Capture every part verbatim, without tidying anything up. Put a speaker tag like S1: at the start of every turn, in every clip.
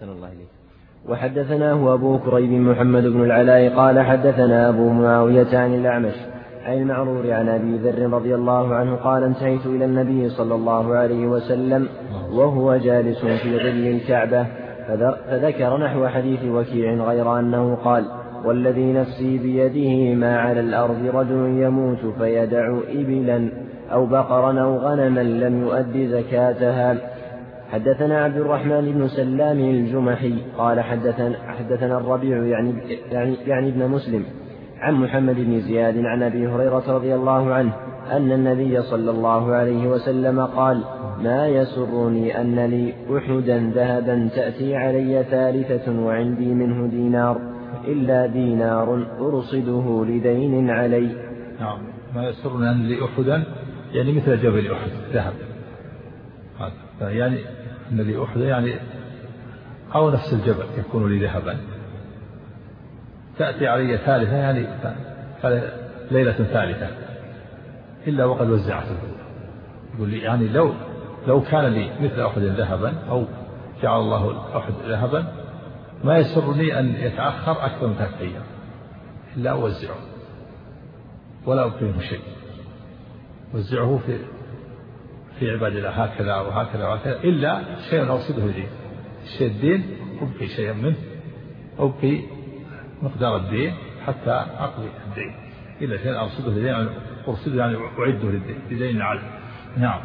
S1: أحسن الله إليك. وحدثناه أبو كريب محمد بن العلاء قال حدثنا أبو معاوية عن الأعمش عن المعرور عن أبي ذر رضي الله عنه قال انتهيت إلى النبي صلى الله عليه وسلم وهو جالس في ظل الكعبة فذكر نحو حديث وكيع غير أنه قال والذي نفسي بيده ما على الأرض رجل يموت فيدع إبلا أو بقرا أو غنما لم يؤد زكاتها. حدثنا عبد الرحمن بن سلام الجمحي قال حدثنا, حدثنا الربيع يعني, يعني, يعني ابن مسلم عن محمد بن زياد عن أبي هريرة رضي الله عنه أن النبي صلى الله عليه وسلم قال ما يسرني أن لي أحدا ذهبا تأتي علي ثالثة وعندي منه دينار إلا دينار أرصده لدين علي.
S2: نعم ما يسرني أن لي أحدا يعني مثل جبل أحد ذهب يعني أن لي أحدا يعني أو نفس الجبل يكون لي ذهبا تأتي علي ثالثة يعني ليلة ثالثة إلا وقد وزعته. يقول لي يعني لو لو كان لي مثل أحد ذهبا أو جعل الله الأحد ذهبا ما يسرني أن يتأخر أكثر من ثلاثة أيام إلا أوزعه ولا أبقيه شيء وزعه في في عباد الله هكذا وهكذا وهكذا إلا شيء أرصده لي الشيء الدين أبقي شيئا منه أبقي مقدار الدين حتى أقضي الدين إلا شيء أرصده لدين أرصده يعني أعده لدين عليه. نعم.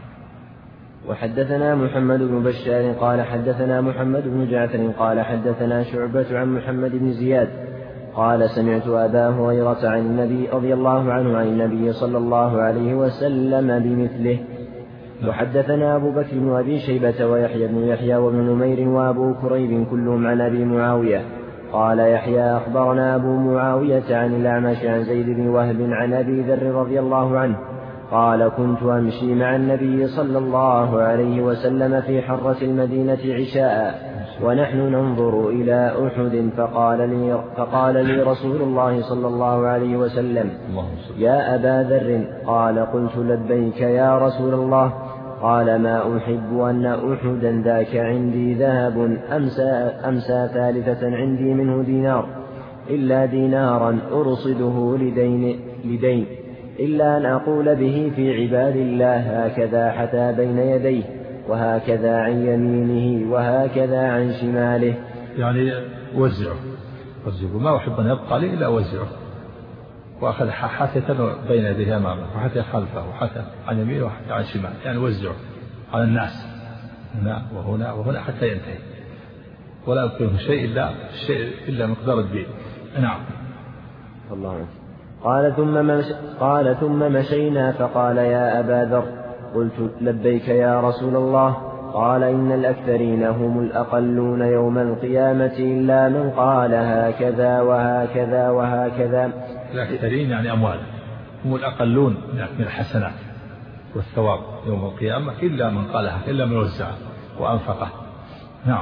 S1: وحدثنا محمد بن بشار قال حدثنا محمد بن جعفر قال حدثنا شعبة عن محمد بن زياد قال سمعت أبا هريرة عن النبي رضي الله عنه عن النبي صلى الله عليه وسلم بمثله. وحدثنا أبو بكر بن أبي شيبة ويحيى بن يحيى وابن نمير وأبو كريب كلهم عن أبي معاوية قال يحيى أخبرنا أبو معاوية عن الأعمش عن زيد بن وهب عن أبي ذر رضي الله عنه قال كنت أمشي مع النبي صلى الله عليه وسلم في حرة المدينة عشاء ونحن ننظر إلى أحد فقال لي, فقال لي رسول الله صلى الله عليه وسلم يا أبا ذر قال قلت لبيك يا رسول الله قال ما أحب أن أحدا ذاك عندي ذهب أمسى, أمسى ثالثة عندي منه دينار إلا دينارا أرصده لدين, لدين إلا أن أقول به في عباد الله هكذا حتى بين يديه وهكذا عن يمينه وهكذا عن شماله
S2: يعني وزعه وزعه ما أحب أن يبقى لي إلا وزعه وأخذ حتى بين يديه أمامه وحتى خلفه وحتى عن يمينه وحتى عن شماله يعني وزعه على الناس هنا وهنا وهنا حتى ينتهي ولا يبقيه شيء إلا شيء إلا مقدار الدين. نعم.
S1: الله عنه. قال ثم مش قال ثم مشينا فقال يا أبا ذر قلت لبيك يا رسول الله قال إن الأكثرين هم الأقلون يوم القيامة إلا من قال هكذا وهكذا وهكذا.
S2: الأكثرين يعني أموال هم الأقلون من الحسنات والثواب يوم القيامة إلا من قالها إلا من وزعه وأنفقه. نعم.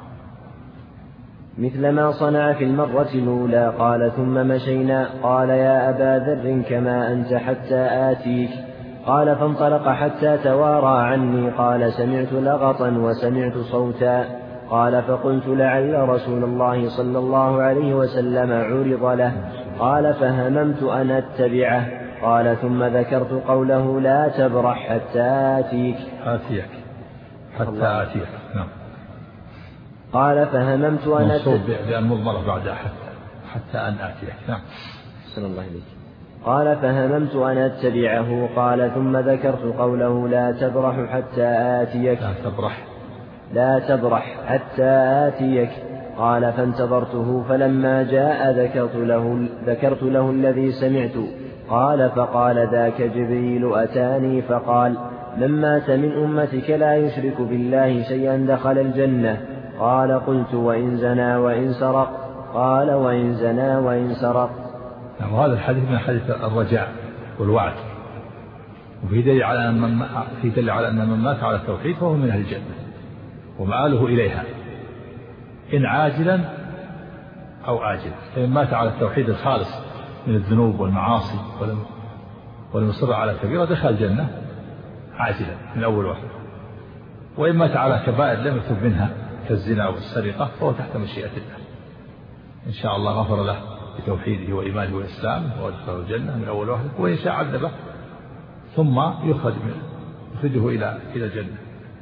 S1: مثل ما صنع في المرة الأولى. قال ثم مشينا قال يا أبا ذر كما أنت حتى آتيك قال فانطلق حتى توارى عني قال سمعت لغطا وسمعت صوتا قال فقلت لعل رسول الله صلى الله عليه وسلم عرض له قال فهممت أن أتبعه قال ثم ذكرت قوله لا تبرح حتى آتيك
S2: آتيك حتى آتيك. نعم.
S1: قال فهممت أن
S2: أتبعه بأن مضمرة بعد حتى حتى أن آتيك. نعم.
S1: صلى الله عليه. قال فهممت أن أتبعه قال ثم ذكرت قوله لا تبرح حتى آتيك
S2: لا تبرح
S1: لا تبرح حتى آتيك قال فانتظرته فلما جاء ذكرت له, ذكرت له الذي سمعت قال فقال ذاك جبريل أتاني فقال من مات من أمتك لا يشرك بالله شيئا دخل الجنة قال قلت وإن زنى وإن سرق قال وإن زنى وإن سرق.
S2: وهذا الحديث من حديث الرجاء والوعد وفي دليل على أن من في دليل على أن من مات على التوحيد فهو من أهل الجنة ومآله إليها إن عاجلا أو آجلا. فإن مات على التوحيد الخالص من الذنوب والمعاصي ولم ولم يصر على كبيرة دخل الجنة عاجلا من أول واحد. وإن مات على كبائر لم يتب منها كالزنا والسرقة فهو تحت مشيئة الله، إن شاء الله غفر له بتوحيده وإيمانه وإسلامه وادخله الجنة من أول واحد، وإن شاء عذبه ثم يخرج منه يخرجه إلى إلى الجنة،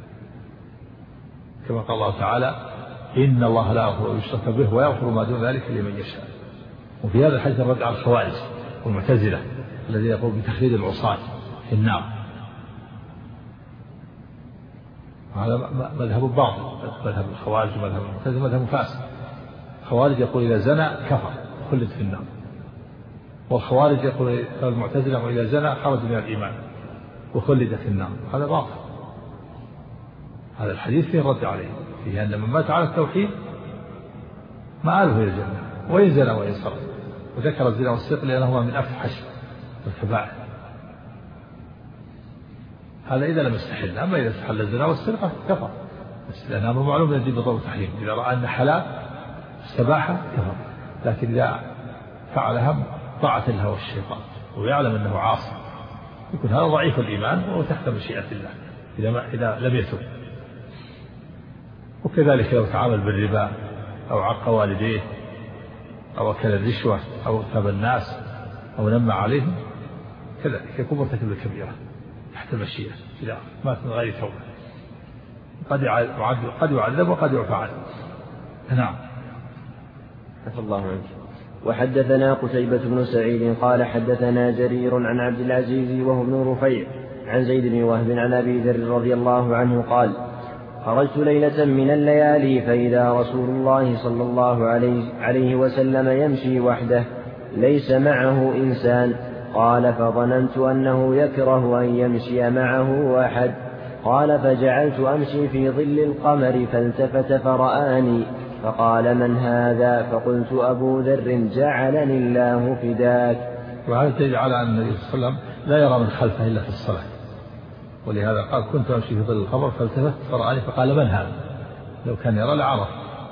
S2: كما قال الله تعالى إن الله لا يغفر يشرك به ويغفر ما دون ذلك لمن يشاء. وفي هذا الحديث الرد على الخوارج والمعتزلة الذين يقول بتخليد العصاة في النار، هذا مذهب باطل، مذهب الخوارج ومذهب المعتزلة مذهب فاسد. الخوارج يقول إذا زنى كفر خلد في النار، والخوارج يقول المعتزلة إذا زنى خرج من الإيمان وخلد في النار، هذا باطل. هذا الحديث فيه الرد عليه، فيه أن من مات على التوحيد مآله إلى الجنة وإن زنى وإن سرق، وذكر الزنا والسرقة لأنهما من أفحش والكبائر، هذا إذا لم يستحل. أما إذا استحل الزنا والسرقة كفر، لأن أمر معلوم من الدين بضرورة تحريم، إذا رأى أن حلال استباحة كفر، لكن إذا فعلها طاعة الهوى والشيطان ويعلم أنه عاصي يكون هذا ضعيف الإيمان وهو تحت مشيئة الله إذا, ما إذا لم يتب. وكذلك لو تعامل بالربا أو عق والديه أو أكل الرشوة أو اغتاب الناس أو نمى عليهم كذلك يكون مرتكب الكبيرة تحت المشيئة إذا مات من غير توبة، قد يعذب قد يعذب وقد يعفى عنه. نعم.
S1: عفى الله عنك. وحدثنا قتيبة بن سعيد قال حدثنا جرير عن عبد العزيز وهو ابن رفيع عن زيد بن وهب عن أبي ذر رضي الله عنه قال خرجت ليلة من الليالي فإذا رسول الله صلى الله عليه وسلم يمشي وحده ليس معه إنسان، قال فظننت أنه يكره أن يمشي معه أحد، قال فجعلت أمشي في ظل القمر فالتفت فرآني فقال من هذا؟ فقلت أبو ذر جعلني الله فداك.
S2: وهذا دليل على أن النبي صلى الله عليه وسلم لا يرى من خلفه إلا في الصلاة، ولهذا قال كنت أمشي في ظل القمر فالتفت فرآني فقال من هذا؟ لو كان يرى لعرف.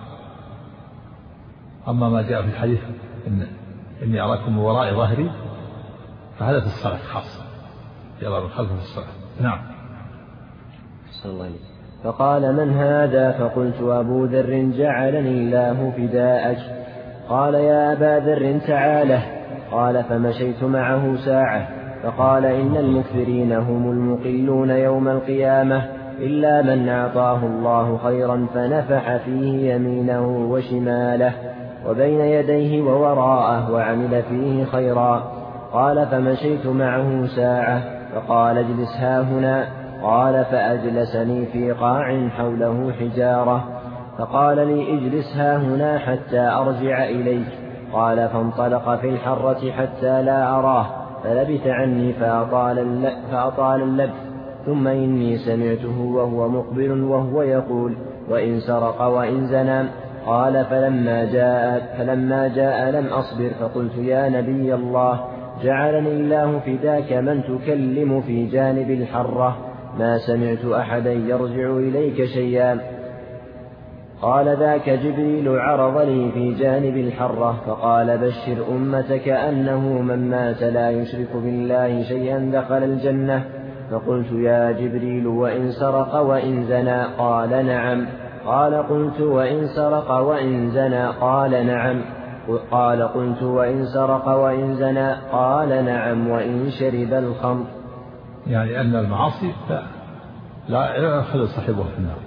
S2: أما ما جاء في الحديث إن إني أراكم من وراء ظهري فهذا في الصلاة خاصة، يرى من خلفه في الصلاة. نعم.
S1: صلى الله عليه وسلم. فقال من هذا؟ فقلت أبو ذر جعلني الله فداءك. قال يا أبا ذر تعاله. قال فمشيت معه ساعة فقال إن المكثرين هم المقلون يوم القيامة إلا من أعطاه الله خيرا فنفح فيه يمينه وشماله وبين يديه ووراءه وعمل فيه خيرا. قال فمشيت معه ساعة فقال اجلس هاهنا. قال فأجلسني في قاع حوله حجارة فقال لي اجلس هاهنا حتى أرجع إليك. قال فانطلق في الحرة حتى لا أراه فلبث عني فأطال, فأطال اللبث، ثم إني سمعته وهو مقبل وهو يقول وإن سرق وإن زنى. قال فلما جاء, فلما جاء لم أصبر فقلت يا نبي الله جعلني الله فداك من تكلم في جانب الحرة؟ ما سمعت أحدا يرجع إليك شيئا. قال ذاك جبريل عرض لي في جانب الحرة فقال بشر أمتك أنه من مات لا يشرك بالله شيئا دخل الجنة. فقلت يا جبريل وإن سرق وإن زنى؟ قال نعم. قال قلت وإن سرق وإن زنى؟ قال نعم. قال قلت وإن سرق وإن زنى؟ قال نعم وإن شرب الخمر.
S2: يعني أن المعاصي لا يدخل صاحبها في النار،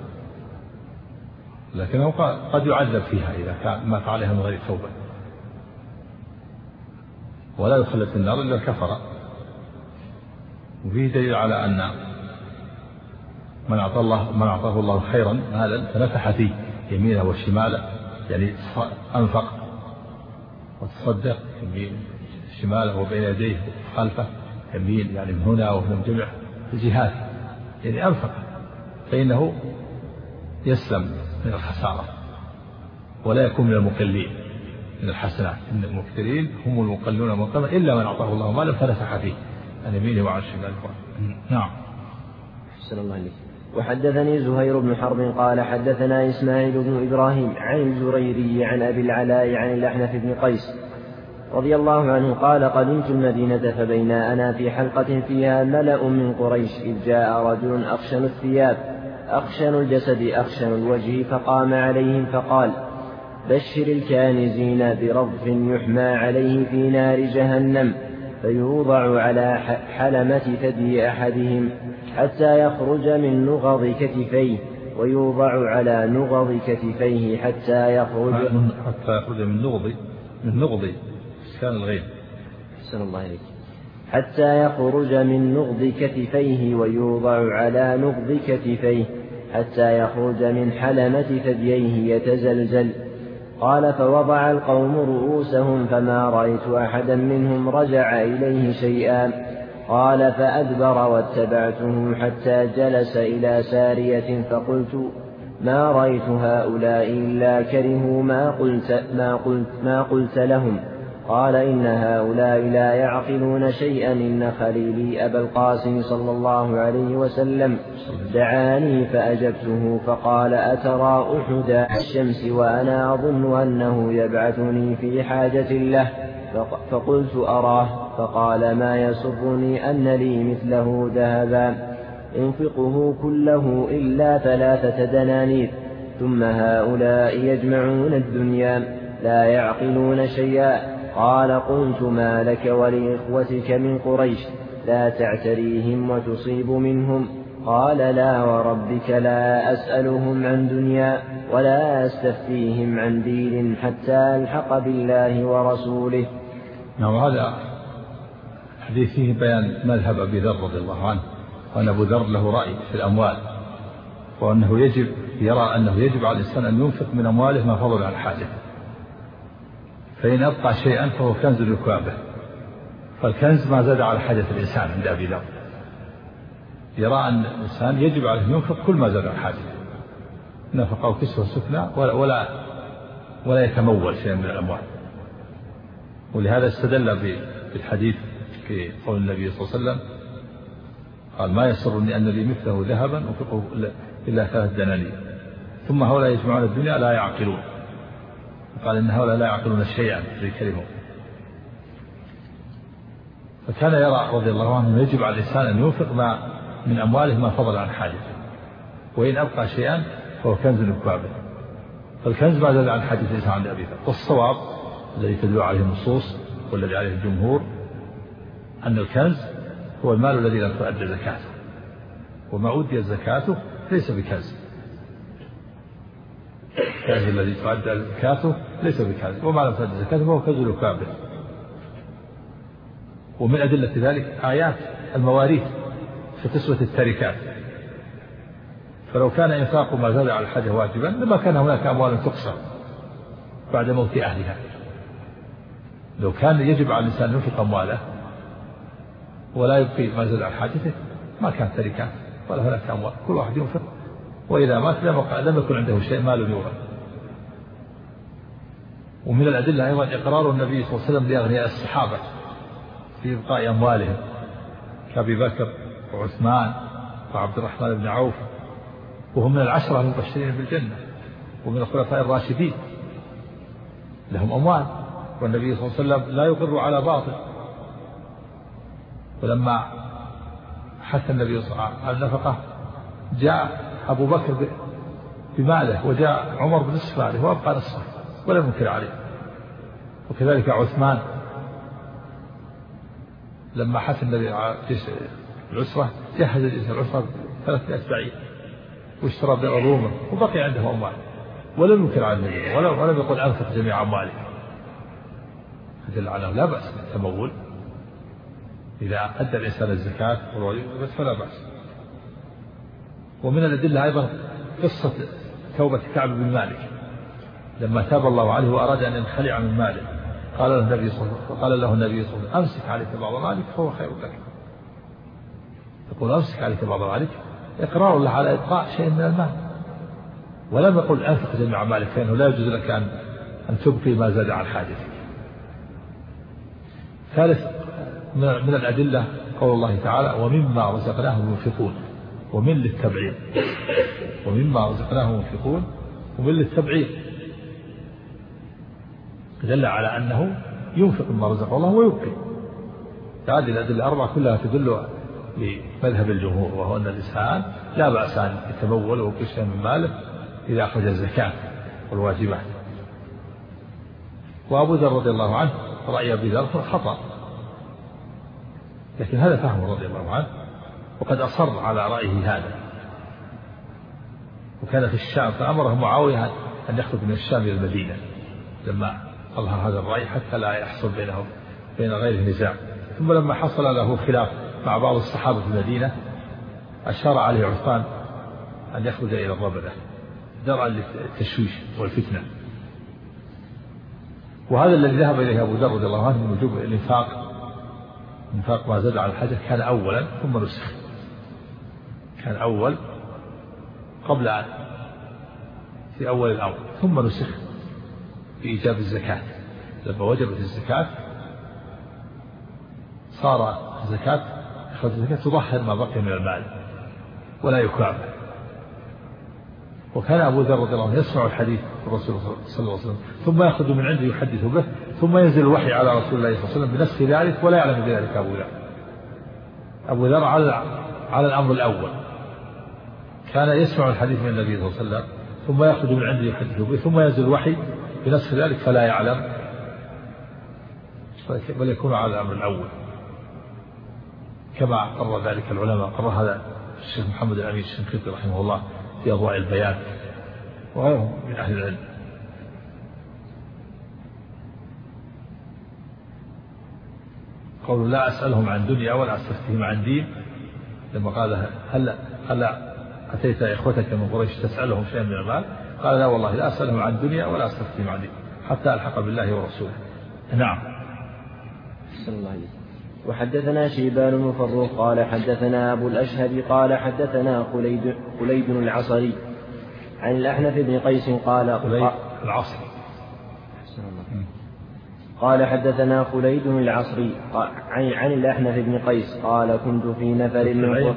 S2: لكنه قد يعذب فيها إذا كان مات عليها من غير توبة، ولا يدخل في النار إلا الكفر. وفيه دليل على أن من أعطاه الله من أعطاه الله خيرا مالا فنفح فيه يمينه وشماله، يعني أنفق وتصدق يمين شماله وبين يديه خلفه يمين، يعني من هنا ومن جمع الجهات، يعني أنفق، فإنه يسلم من الخسارة ولا يكون من المقلين من الحسنات. إن المكثرين هم المقلون المقلون إلا من أعطاه الله مالا فنفح فيه عن يمينه وعن شماله. نعم.
S1: أحسن الله عليك. وحدثني زهير بن حرب قال حدثنا إسماعيل بن إبراهيم عن الزريري عن أبي العلاء عن الأحنف بن قيس رضي الله عنه قال قدمت المدينة فبينا أنا في حلقة فيها ملأ من قريش إذ جاء رجل أخشن الثياب أخشن الجسد أخشن الوجه، فقام عليهم فقال: بشر الكانزين برضف يحمى عليه في نار جهنم، فيوضع على حلمة ثدي أحدهم حتى يخرج من نغض كتفيه، ويوضع على نغض كتفيه حتى يخرج
S2: حتى يخرج من نغض من نغض كان الغيب
S1: أحسن الله عليك حتى يخرج من نغض كتفيه، ويوضع على نغض كتفيه حتى يخرج من حلمة ثدييه يتزلزل. قال: فوضع القوم رؤوسهم فما رأيت أحدا منهم رجع إليه شيئا. قال: فأدبر واتبعته حتى جلس إلى سارية، فقلت: ما رأيت هؤلاء إلا كرهوا ما قلت, ما قلت, ما قلت لهم. قال: إن هؤلاء لا يعقلون شيئا، إن خليلي أبا القاسم صلى الله عليه وسلم دعاني فأجبته، فقال: أترى أحد الشمس وأنا أظن أنه يبعثني في حاجة له؟ فقلت: أراه. فقال: ما يسرني أن لي مثله ذهبا انفقه كله إلا ثلاثة دنانير، ثم هؤلاء يجمعون الدنيا لا يعقلون شيئا. قال: قلت: ما لك ولإخوتك من قريش لا تعتريهم وتصيب منهم؟ قال: لا وربك لا أسألهم عن دنيا ولا أستفتيهم عن دين حتى ألحق بالله ورسوله.
S2: نعم. هذا حديث فيه بيان مذهب أبي ذر رضي الله عنه، وأن أبو ذر له رأي في الأموال، وأنه يجب يرى أنه يجب على الإنسان أن ينفق من أمواله ما فضل عن حاجته، فإن أبقى شيئا فهو كنز لكوابه، فالكنز ما زاد على حاجة الإنسان عند أبي ذر. يرى أن الإنسان يجب عليه ينفق كل ما زاد عن حاجته، نفقه وكسوة سفلى ولا, ولا, ولا يتمول شيئا من الأموال. ولهذا استدل بالحديث في قول النبي صلى الله عليه وسلم قال: ما يسرني أن لي مثله ذهبا أنفقه إلا ثلاث دنانير، ثم هؤلاء يجمعون الدنيا لا يعقلون. قال: إن هؤلاء لا يعقلون شيئا في كلمة. فكان يرى رضي الله عنه يجب على الإنسان أن ينفق ما من أمواله ما فضل عن حاجته، وإن أبقى شيئا فهو كنز لكوابه، فالكنز ما زاد عن حاجة الإنسان عند أبي ذر. والصواب الذي تدل عليه النصوص والذي عليه الجمهور أن الكنز هو المال الذي لم تؤدى زكاته، وما أدي زكاته ليس بكنز. الكنز الذي تؤدى زكاته ليس بكنز، وما لم تؤدى زكاته فهو كنز لكوابه. ومن أدلة ذلك آيات المواريث في قسمة التركات، فلو كان إنفاق ما زاد على الحاجة واجبا لما كان هناك أموال تقسم بعد موت أهلها. لو كان يجب على الإنسان أن ينفق أمواله ولا يبقي ما زاد على حاجته ما كان تركات ولا هناك أموال، كل واحد ينفق، وإذا مات لم يكن عنده شيء مال يورث. ومن الأدلة أيضا إقرار النبي صلى الله عليه وسلم لأغنياء الصحابة في إبقاء أموالهم كأبي بكر وعثمان وعبد الرحمن بن عوف، وهم من العشرة المبشرين بالجنة ومن الخلفاء الراشدين، لهم أموال، والنبي صلى الله عليه وسلم لا يقر على باطل. ولما حث النبي صلى الله عليه وسلم على النفقة جاء أبو بكر بماله وجاء عمر بنصف ماله وأبقى نصفه ولم ينكر عليه. وكذلك عثمان لما حث النبي على جيش العسرة جهز جيش العسرة ثلاثمائة بعير واشترى بئر رومه وبقي عنده أموال ولم ينكر على النبي ولم يقل أنفق جميع أمواله. فدل على لا بأس بالتمول إذا أدى الإنسان الزكاة والواجب فلا بأس. ومن الأدلة أيضا قصة توبة كعب بن مالك لما تاب الله عليه وأراد أن ينخلع من ماله، قال له النبي صلى الله عليه وسلم قال له النبي صلى الله عليه وسلم أمسك عليك بعض مالك فهو خير لك. يقول أمسك عليك بعض مالك إقرار له على إبقاء شيء من المال، ولم يقل أنفق جميع مالك، فإنه لا يجوز لك أن أن تبقي ما زاد عن حاجتك. ثالث من الأدلة قول الله تعالى ومما رزقناهم ينفقون، ومن للتبعيض، ومما رزقناهم ينفقون ومن للتبعيض دل على أنه ينفق مما رزقه الله ويبقي. هذه الأدلة الأربعة كلها تدل بمذهب الجمهور، وهو أن الإنسان لا بأس أن يتمول ويبقي من ماله إذا أخرج الزكاة والواجبات. وأبو ذر رضي الله عنه رأي أبي ذر خطأ، لكن هذا فهمه رضي الله عنه، وقد أصر على رأيه هذا، وكان في الشام فأمره معاوية أن يخرج من الشام إلى المدينة لما أظهر هذا الرأي حتى لا يحصل بينهم بين غيره نزاع. ثم لما حصل له خلاف مع بعض الصحابة في المدينة أشار عليه عثمان أن يخرج إلى الربذة درءا للتشويش والفتنة. وهذا الذي ذهب إليه أبو ذر رضي الله عنه من وجوب الإنفاق، إنفاق ما زاد على الحاجة، كان أولا ثم نسخ، كان أول قبل أن في أول الأمر، ثم نسخ بإيجاب الزكاة. لما وجبت الزكاة صار الزكاة أخذ الزكاة تضحي ما بقي من المال ولا يكافئ. وكان أبو ذر رضي الله عنه يسمع الحديث الرسول صلى الله عليه وسلم ثم يأخذ من عنده يحدث به، ثم ينزل الوحي على رسول الله صلى الله عليه وسلم بنسخ ذلك ولا يعلم بذلك أبو ذر. أبو ذر على على الأمر الأول، كان يسمع الحديث من النبي صلى الله عليه وسلم ثم يأخذ من عنده يحدث به، ثم ينزل الوحي بنسخ ذلك فلا يعلم، بل يكون على الأمر الأول كما قرر ذلك العلماء. قرر هذا الشيخ محمد الأمين الشنقيطي رحمه الله في أضواء البيان وغيرهم من أهل العلم. قولوا لا أسألهم عن دنيا ولا أستفتهم عن دين، لما قال هل هل أتيت إخوتك من قريش تسألهم شيئا من المال؟ قال لا والله لا أسألهم عن دنيا ولا أستفتهم عن دين حتى ألحق بالله ورسوله. نعم.
S1: صلى الله عليه وسلم. وحدثنا شيبان بن فروخ قال حدثنا أبو الأشهب قال حدثنا خليد خليد العصري عن الأحنف بن قيس قال
S2: خليد العصري
S1: قال حدثنا خليد العصري عن عن الأحنف بن قيس قال كنت في نفر من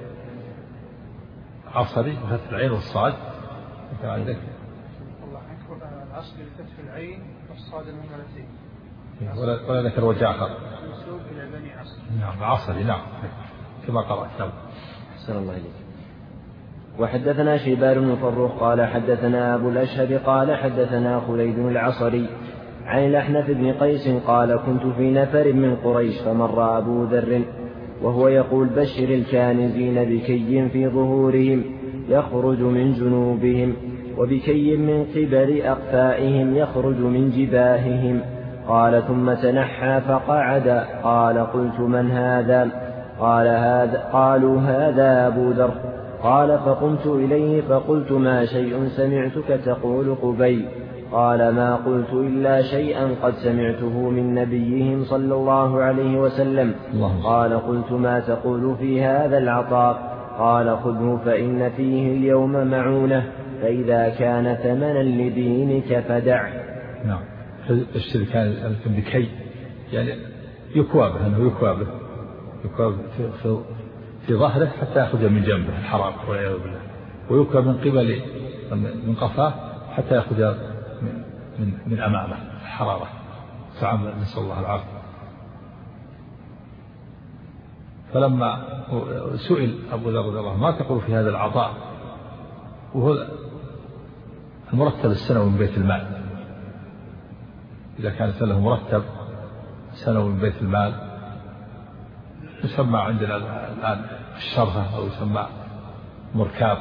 S2: عصري بفتح العين والصاد. انت عندك
S3: العصري بفتح العين والصاد المهملتين
S2: ولا ولا ذكر وجه آخر.
S3: منسوب إلى بني عصر.
S2: نعم عصري نعم كما قرأت. نعم.
S1: أحسن الله إليك. وحدثنا شيبان بن فروخ قال حدثنا أبو الأشهب قال حدثنا خليد العصري عن الأحنف بن قيس قال كنت في نفر من قريش فمر أبو ذر وهو يقول بشر الكانزين بكي في ظهورهم يخرج من جنوبهم وبكي من قبل أقفائهم يخرج من جباههم. قال ثم تنحى فقعد. قال قلت من هذا؟ قال هذا قالوا هذا أبو ذر. قال فقمت إليه فقلت ما شيء سمعتك تقول قبيل؟ قال ما قلت إلا شيئا قد سمعته من نبيهم صلى الله عليه وسلم. قال قلت ما تقول في هذا العطاء؟ قال خذه فإن فيه اليوم معونة، فإذا كان ثمنا لدينك فدعه.
S2: نعم. الشرك كان بكي يعني يكوابه أنه يكوابه يكوابه في, في, في ظهره حتى يأخذ من جنبه الحرام والعياذ بالله، ويكوى من قبل من قفاه حتى يأخذ من, من, من أمامه الحرارة. تعامل نسأل الله العافية. فلما سئل أبو ذر رضي الله عنه ما تقول في هذا العطاء، وهو المرتب السنوي من بيت المال، إذا كانت له مرتب سنوي من بيت المال يسمى عندنا الآن الشرهة أو يسمى مركاب.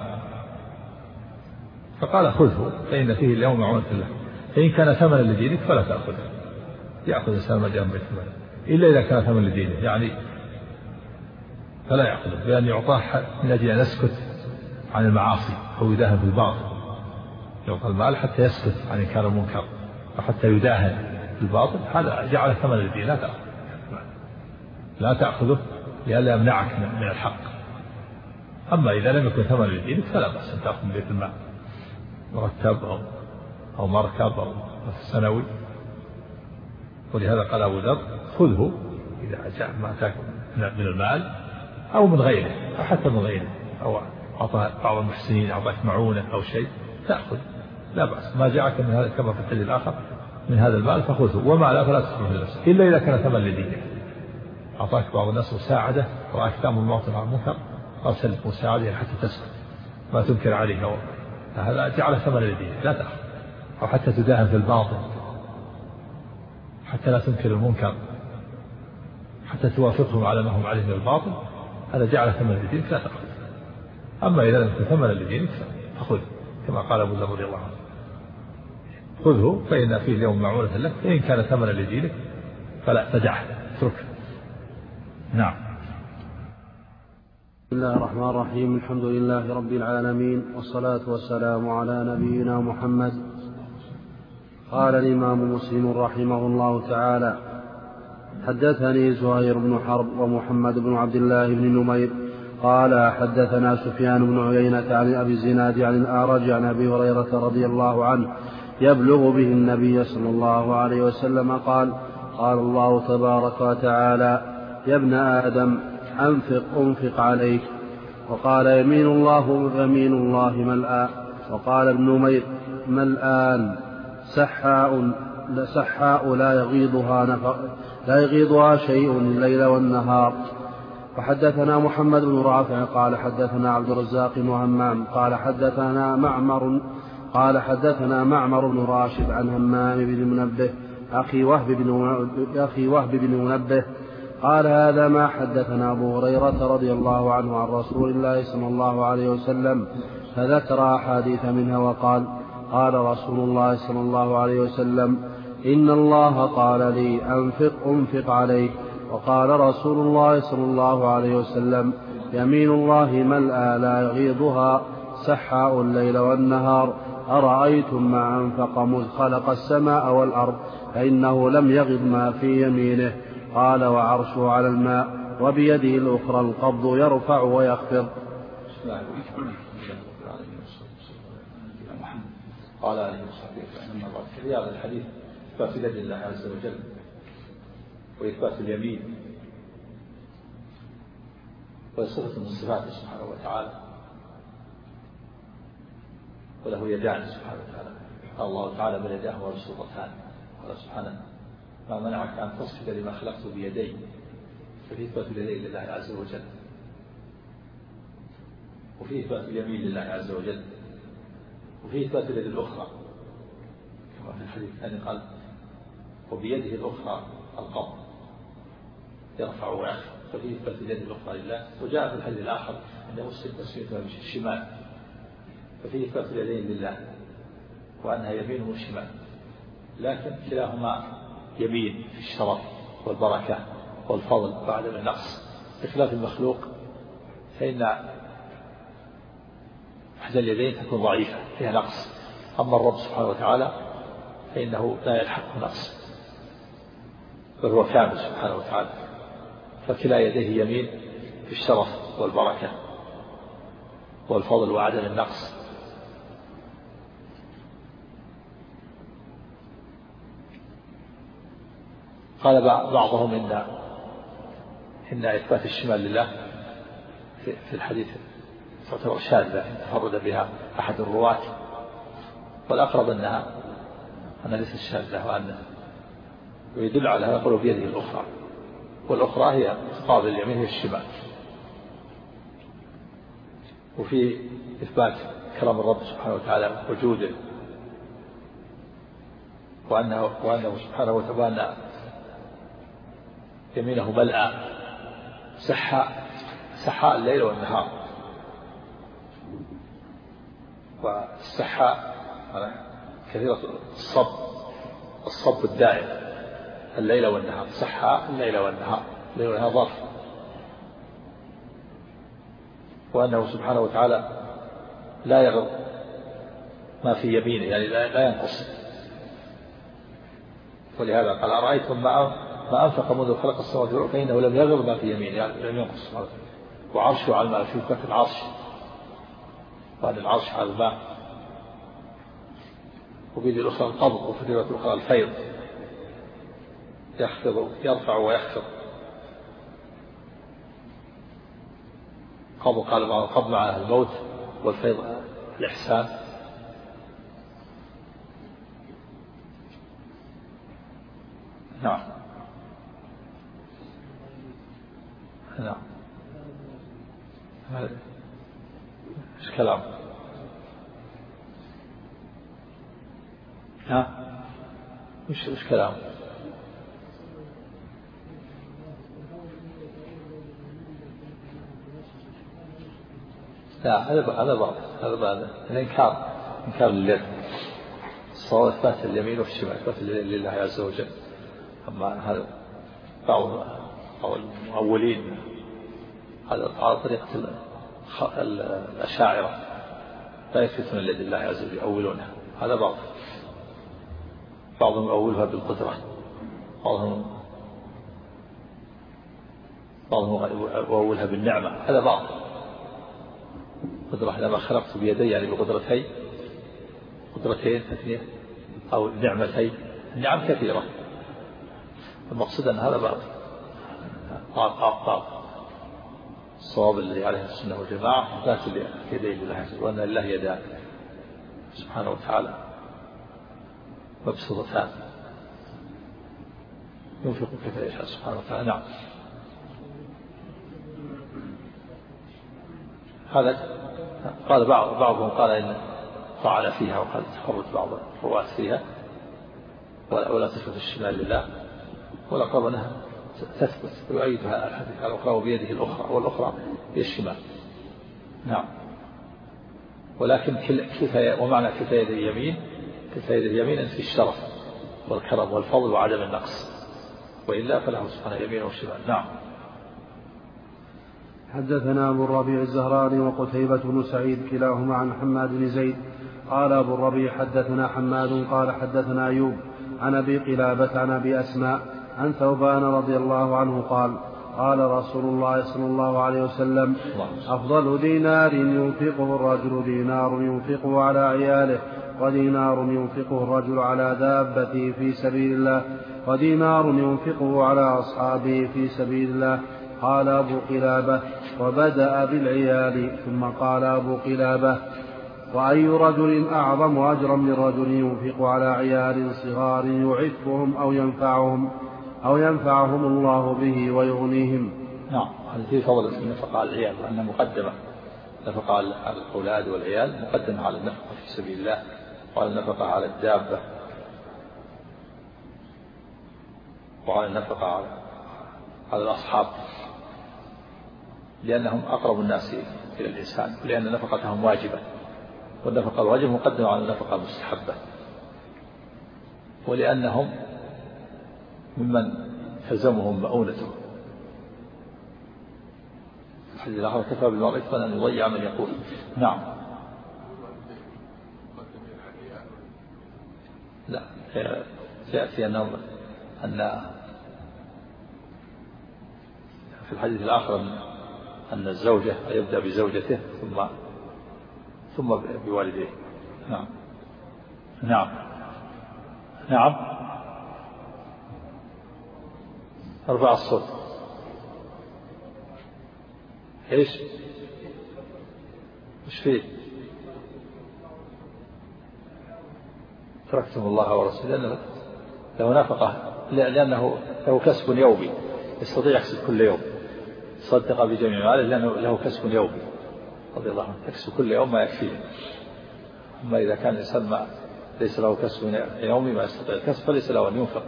S2: فقال خذه فإن فيه اليوم معونة له، فإن كان ثمنا لدينك فلا تأخذه، يأخذ الإنسان ما جاء من بيت المال إلا إذا كان ثمنا لدينه، يعني فلا يأخذه بأن يعطاه من أجل أن يسكت عن المعاصي أو يداهن في الباطل. يعطى المال حتى يسكت عن إنكار المنكر وحتى يداهن بالباطل، هذا جعل ثمن للدين. لا تأخذ لا تأخذه لئلا يمنعك من الحق. أما إذا لم يكن ثمن لدينك فلا بأس أن تأخذ من بيت المال مرتب أو أو مركب أو سنوي. ولهذا قال أبو ذر خذه إذا جاء ما أتاك من المال أو من غيره أو حتى من غيره، أو أعطى بعض المحسنين أعطاك معونة أو شيء تأخذ لا بأس. ما جاءك من هذا كما في الحديث الآخر من هذا المال فخذه، وما لا فلا تخرج لنفسك إلا إذا كان ثمن لدينك. أعطاك بعض الناس مساعدة ورأيك تأمر المواطن على المنكر أرسل مساعدة حتى تسكت ما تنكر عليه، أو هذا جعل ثمن لدينك لا تأخذ، أو حتى تداهن في الباطل حتى لا تنكر المنكر، حتى توافقهم على ما هم عليه من الباطل، هذا جعل ثمن لدينك لا تأخذ. أما إذا لم يكن ثمن لدينك فخذ، كما قال أبو ذر رضي الله عنه خذه فإن فيه اليوم معونة لك، فإن كان ثمنا لدينك فلا تدعه اتركه. نعم.
S4: بسم الله الرحمن الرحيم. الحمد لله رب العالمين، والصلاة والسلام على نبينا محمد. قال الإمام مسلم رحمه الله تعالى: حدثني زهير بن حرب ومحمد بن عبد الله بن نمير قال حدثنا سفيان بن عيينة عن أبي الزناد عن الأعرج عن أبي هريرة رضي الله عنه يبلغ به النبي صلى الله عليه وسلم قال: قال الله تبارك وتعالى: يا ابن آدم أنفق أنفق عليك. وقال: يمين الله يمين الله ملآن. وقال ابن نمير: ملآن سحاء سحاء لا يغيضها نفق لا يغيضها شيء الليل والنهار. وحدثنا محمد بن رافع قال حدثنا عبد الرزاق وهمام قال حدثنا معمر قال حدثنا معمر بن راشد عن همام بن منبه أخي وهب بن أخي وهب بن منبه قال: هذا ما حدثنا أبو هريرة رضي الله عنه عن رسول الله صلى الله عليه وسلم، فذكر أحاديث منها وقال: قال رسول الله صلى الله عليه وسلم: إن الله قال لي أنفق أنفق عليك. وقال رسول الله صلى الله عليه وسلم: يمين الله ملأى لا يغيضها سحاء الليل والنهار. أرأيتم ما أنفق مذ خلق السماء والأرض فإنه لم يغض ما في يمينه. قال: وعرشه على الماء وبيده الأخرى القبض يرفع ويخفض.
S2: قال عليه الصلاة والسلام: في هذا الحديث إثبات يد الله عز وجل وإثبات اليمين، وصفة من صفاته سبحانه وتعالى، وله يدان سبحانه وتعالى. قال الله تعالى: بل يداه مبسوطتان. قال سبحانه: ما منعك أن تصفد لما خلقت بيدي. ففي إثبات اليدين لله عز وجل، وفي إثبات اليمين لله عز وجل، وفي إثبات اليد الأخرى كما في الحديث الثاني قال: وبيده الأخرى القبض يرفع ويخفض. ففي إثبات اليد الأخرى لله. وجاء في الحديث الآخر عند مسلم تسميتها بالشمال، ففي إثبات اليدين لله وأنها يمين وشمال، لكن كلاهما يمين في الشرف والبركة والفضل وعدم النقص، بخلاف المخلوق فإن إحدى اليدين تكون ضعيفة فيها نقص، أما الرب سبحانه وتعالى فإنه لا يلحقه نقص، بل هو كامل سبحانه وتعالى، فكلا يديه يمين في الشرف والبركة والفضل وعدم النقص. قال بعضهم إن إن إثبات الشمال لله في الحديث تعتبر شاذة تفرد بها أحد الرواة، والأقرب أنها أنها ليست شاذة، وأنه ويدل على هذا يقول بيده الأخرى، والأخرى هي تقابل اليمين هي الشمال. وفي إثبات كرم الرب سبحانه وتعالى وجوده، وأنه, وأنه سبحانه وتعالى يمينه ملأى سحاء سحاء الليل والنهار. والسحاء كثيرة الصب الصب الدائم الليل والنهار، سحاء الليل والنهار، الليل والنهار ظرف. وأنه سبحانه وتعالى لا يغض ما في يمينه، يعني لا ينقص. ولهذا قال: أرأيتم ما ما أنفق منذ خلق السماوات والأرض فإنه لم يغض ما في يمينه، يعني لم ينقص. وعرشه على الماء، في كف العرش، وأن العرش على الماء، وبيد الأخرى القبض، وفي الرواية الأخرى الفيض يخفض يرفع ويخفض. قبض قال بعض القبض مع الموت، والفيض الإحسان. نعم نعم ايش كلام؟ ها؟ وش وش كلام؟ لا هذا هذا بعض هذا بعض الإنكار إنكار لله. الصواب إثبات اليمين والشمال إثبات لله عز وجل. أما هذا بعض أو المؤولين هذا على طريقة الأشاعرة لا يثبتون اليد لله عز وجل يؤولونها. هذا بعض بعضهم يؤولها بالقدرة بعضهم بعضهم يؤولها بالنعمة. هذا بعض قدرة لما خلقت بيدي يعني بقدرتين قدرتين اثنين أو نعمتين. النعم كثيرة. المقصود أن هذا بعض بعض بعض الصواب الذي عليه السنة والجماعة ذات اليدين لله عز وجل وأن لله يدان سبحانه وتعالى مبسوطتان ينفق كيف يشاء سبحانه وتعالى. نعم هذا قال بعض بعضهم قال إن فعل فيها وقال تخرج بعض الرواة فيها ولا تثبت الشمال لله ولا قال أنها تثبت ويؤيدها الحديث الأخرى وبيده الأخرى والأخرى هي الشمال. نعم ولكن كلتا ومعنى كلتا يد اليمين كلتا يد اليمين في الشرف والكرم والفضل وعدم النقص وإلا فله سبحانه يمين وشمال. نعم.
S4: حدثنا أبو الربيع الزهراني وقتيبة بن سعيد كلاهما عن حماد بن زيد قال أبو الربيع حدثنا حماد قال حدثنا أيوب عن أبي قلابة عن أبي أسماء عن ثوبان رضي الله عنه قال قال رسول الله صلى الله عليه وسلم أفضل دينار ينفقه الرجل دينار ينفقه على عياله ودينار ينفقه الرجل على دابته في سبيل الله ودينار ينفقه على أصحابه في سبيل الله. قال أبو قلابة وبدأ بالعيال ثم قال أبو قلابة وأي رجل أعظم أجرا من رجل ينفق على عيال صغار يعفهم أو ينفعهم أو ينفعهم الله به ويغنيهم.
S2: نعم هذا في فضل النفقة على العيال وأنها مقدمة نفقة على الأولاد والعيال مقدمة على النفقة في سبيل الله وعلى النفقة على الدابة وعلى النفقة على على الأصحاب لأنهم أقرب الناس إلى الإنسان لأن نفقتهم واجبة والنفقة الواجبة مقدمة على النفقة المستحبة ولأنهم ممن تلزمهم مؤونته. الحديث الآخر كفى بالمرء إثما أن يضيع من يقول. نعم لا سيأتي أنهم أن في الحديث الآخر أن الزوجة يبدأ بزوجته ثم ثم بوالديه. نعم نعم نعم ارفع الصوت. ايش ايش فيه؟ تركتم الله ورسوله لأنه له نفقة لأنه له كسب يومي يستطيع يكسب كل يوم صدق بجميع ماله لأنه له كسب يومي رضي الله عنه يكسب كل يوم ما يكفيه. أما إذا كان الإنسان ما ليس له كسب يومي ما يستطيع الكسب فليس له أن ينفق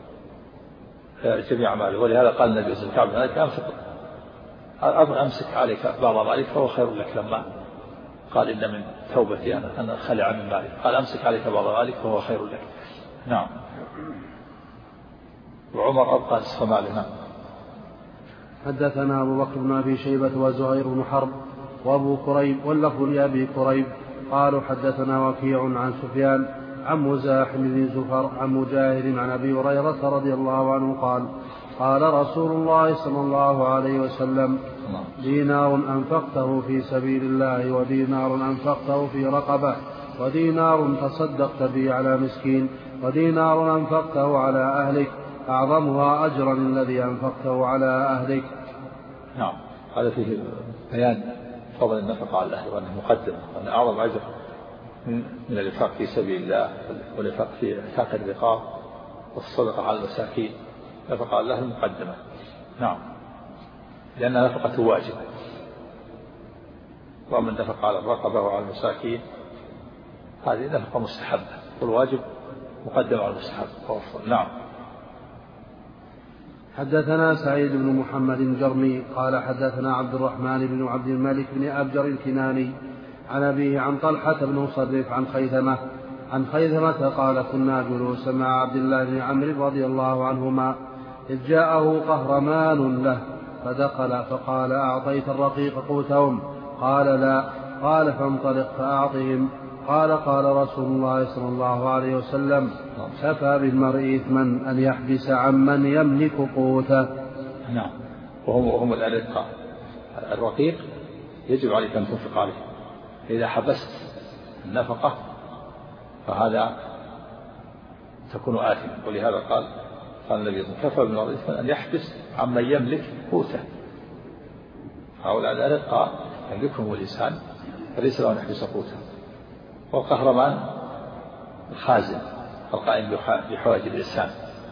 S2: جميع ماله. ولهذا قال النبي صلى الله عليه وسلم أنفق أمسك عليك بعض مالك فهو خير لك لما قال إن من توبتي أنا أن خلع من مالي قال أمسك عليك بعض مالك فهو خير لك. نعم وعمر أبقى نصف ماله. نعم.
S4: حدثنا أبو بكر بن أبي شيبة وزهير بن حرب وأبو كريب واللفظ لأبي كريب قالوا حدثنا وكيع عن سفيان عن مزاحم بن زفر عن مجاهد عن أبي هريرة رضي الله عنه قال قال رسول الله صلى الله عليه وسلم دينار أنفقته في سبيل الله ودينار أنفقته في رقبة ودينار تصدقت به على مسكين ودينار أنفقته على أهلك أعظمها أجرا الذي أنفقته على أهلك.
S2: نعم هذا فيه بيان فضل النفقة على الأهل وأنه مقدم وأن أعظم أجر من الإنفاق في سبيل الله والإنفاق في إعتاق الرقاب والصدقة على المساكين. نفقة على الأهل مقدمة. نعم لأنها نفقة واجبة ومن نفق على الرقبة وعلى المساكين هذه نفقة مستحبة، والواجب مقدم على المستحب. نعم.
S4: حدثنا سعيد بن محمد الجرمي قال حدثنا عبد الرحمن بن عبد الملك بن أبجر الكناني عن أبيه عن طلحة بن مصرف عن خيثمة عن خيثمة قال كنا جلوسا مع عبد الله بن عمرو رضي الله عنهما إذ جاءه قهرمان له فدخل فقال أعطيت الرقيق قوتهم؟ قال لا. قال فانطلق فأعطهم. قال قال رسول الله صلى الله عليه وسلم كفى بالمرء إثما أن يحبس عمن يملك قوته.
S2: نعم. وهم, وهم الأرقاء. الرقيق يجب عليك أن تنفق عليه، إذا حبست النفقة فهذا تكون آثما، ولهذا قال قال النبي صلى الله عليه وسلم كفى بالمرء إثما أن يحبس عمن يملك قوته. هؤلاء الأرقاء يملكهم الإنسان فليس له أن يحبس قوته. والقهرمان الخازن القائم بحوائج الإنسان،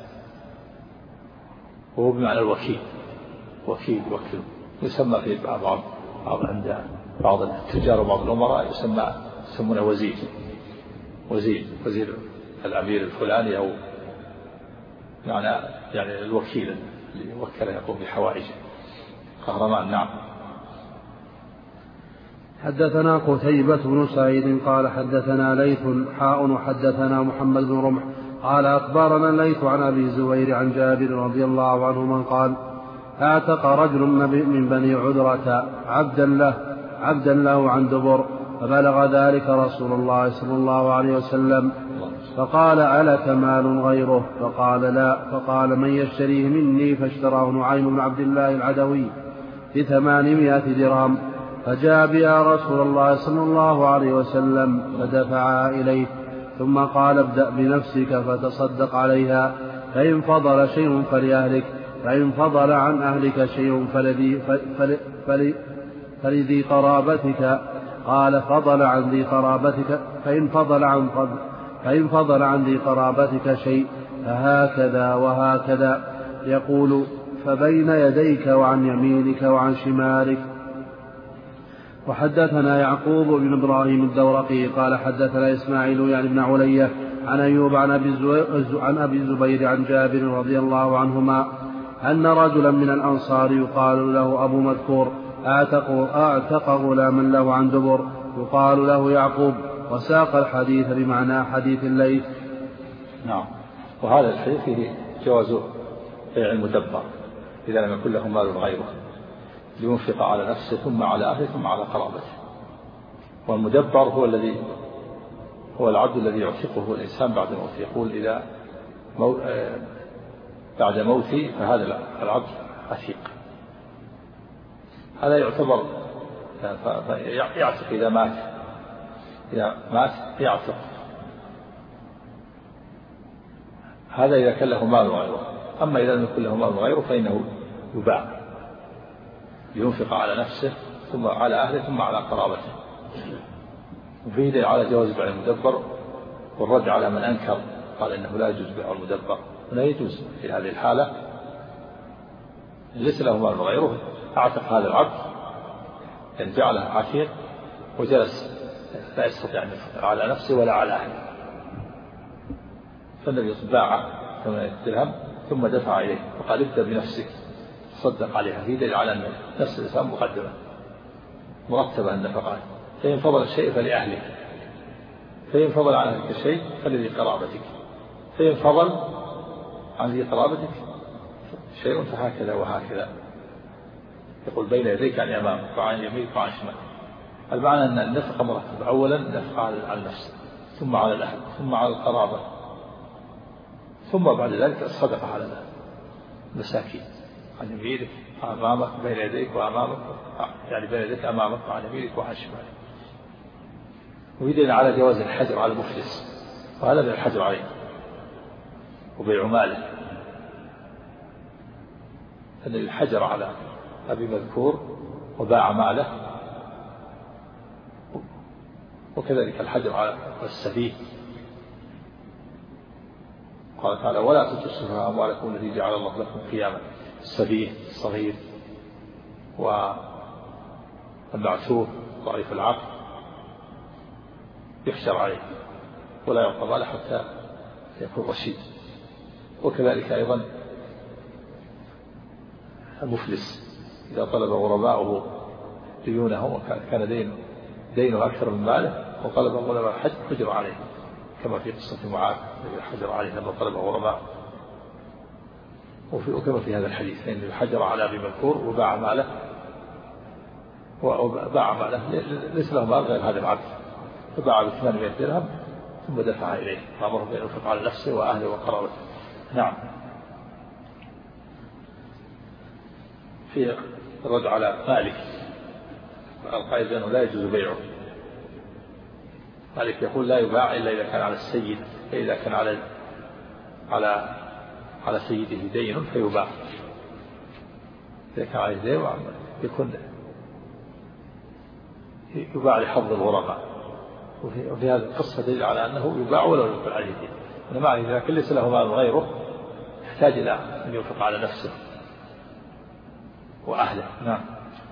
S2: وهو بمعنى الوكيل، وكيل وكيل يسمى في بعض بعض عند بعض التجار وبعض الأمراء يسمى يسمونه وزير وزير وزير الأمير الفلاني، أو يعني يعني الوكيل اللي وكله يقوم بحوائجه. قهرمان. نعم.
S4: حدثنا قتيبة بن سعيد قال حدثنا ليث حاء وحدثنا محمد بن رمح قال أخبرنا الليث عن أبي الزبير عن جابر رضي الله عنه من قال اعتق رجل من بني عذرة عبدا له عبدا له عن دبر، فبلغ ذلك رسول الله صلى الله عليه وسلم فقال ألك مال غيره؟ فقال لا. فقال من يشتريه مني؟ فاشتراه نعيم بن عبد الله العدوي بثمانمائة درهم، فجاء بها رسول الله صلى الله عليه وسلم فدفعها إليه، ثم قال ابدأ بنفسك فتصدق عليها، فإن فضل شيء فلأهلك، فإن فضل عن أهلك شيء فلذي, فل فلذي قرابتك. قال فضل عن ذي قرابتك فإن فضل عن فضل فإن فضل عن ذي قرابتك شيء فهكذا وهكذا، يقول فبين يديك وعن يمينك وعن شمالك. وحدثنا يعقوب بن إبراهيم الدورقي قال حدثنا إسماعيل يعني بن علية عن أيوب عن أبي الزبير عن جابر رضي الله عنهما أن رجلا من الأنصار يقال له أبو مذكور أعتق, أعتق غلاما له عن دبر يقال له يعقوب، وساق الحديث بمعنى حديث الليث.
S2: نعم. وهذا الحديث فيه جواز بيع المدبر إذا لم يكن له مال غيره، لينفق على نفسه ثم على أهله ثم على قرابته. والمدبر هو الذي هو العبد الذي يعتقه الإنسان بعد موته، يقول إذا مو... بعد موتي فهذا العبد عتيق. هذا يعتبر يعتق إذا مات إذا مات يعتق. هذا إذا كان له مال غيره. أما إذا لم يكن له مال غيره فإنه يباع لينفق على نفسه ثم على أهله ثم على قرابته. وفيه دليل على جواز بيع المدبر، والرد على من أنكر قال إنه لا يجوز بيع المدبر. هنا يجوز في هذه الحالة ليس له مال غيره، أعتق هذا العبد يعني جعله عتيق وجلس لا يستطيع أن ينفق على نفسه ولا على أهله، فالنبي باع ثمانية درهم ثم دفع إليه وقال ابدأ بنفسك تصدق عليها. في دليل على أن نفس الإنسان مقدمة مرتبة النفقات. فإن فضل الشيء فلأهلك، فإن فضل عن أهلك الشيء فلذي قرابتك، فإن فضل عن ذي قرابتك شيء فهكذا وهكذا. يقول بين يديك عن أمامك وعن يمينك وعن شمالك. المعنى أن النفقة مرتبة، أولا نفقة على النفس ثم على الأهل ثم على القرابة ثم بعد ذلك الصدقة على المساكين عن يمينك أمامك بين يديك وأمامك، يعني بين يديك أمامك وعن يمينك وعن شمالك. ويدل على جواز الحجر على المفلس، وهذا من الحجر عليه وبيع ماله. أن الحجر على أبي مذكور وباع ماله، وكذلك الحجر على السفيه. قال تعالى ولا تؤتوا السفهاء أموالكم التي جعل الله لكم قياما. السفيه الصغير والمعتوه ضعيف العقل يحشر عليه ولا يعطى ماله حتى يكون رشيد. وكذلك أيضا المفلس إذا طلب غرباؤه ديونه وكان دين دينه أكثر من ماله وطلب غرباء حج حجر عليه، كما في قصة معاذ الذي حجر عليه لما طلب غرباء. وكما في هذا الحديث أنه حجر على أبي مذكور وباع ماله وباع ماله ليس له مال غير هذا العبد، فباع بثمانمائة درهم ثم دفع إليه فأمره بأن ينفق على نفسه وأهله وقرابته. نعم. في الرد على مالك القائل بأنه لا يجوز بيعه. مالك يقول لا يباع إلا إذا كان على السيد، فإذا كان على على على سيده دين فيباع. إذا كان عليه دين يكون يباع لحظ الغرباء. وفي, وفي هذه القصة دليل على أنه يباع ولو ينفق عليه دين. أنا معنى إذا كان ليس له مال غيره يحتاج إلى أن ينفق على نفسه وأهله. نعم.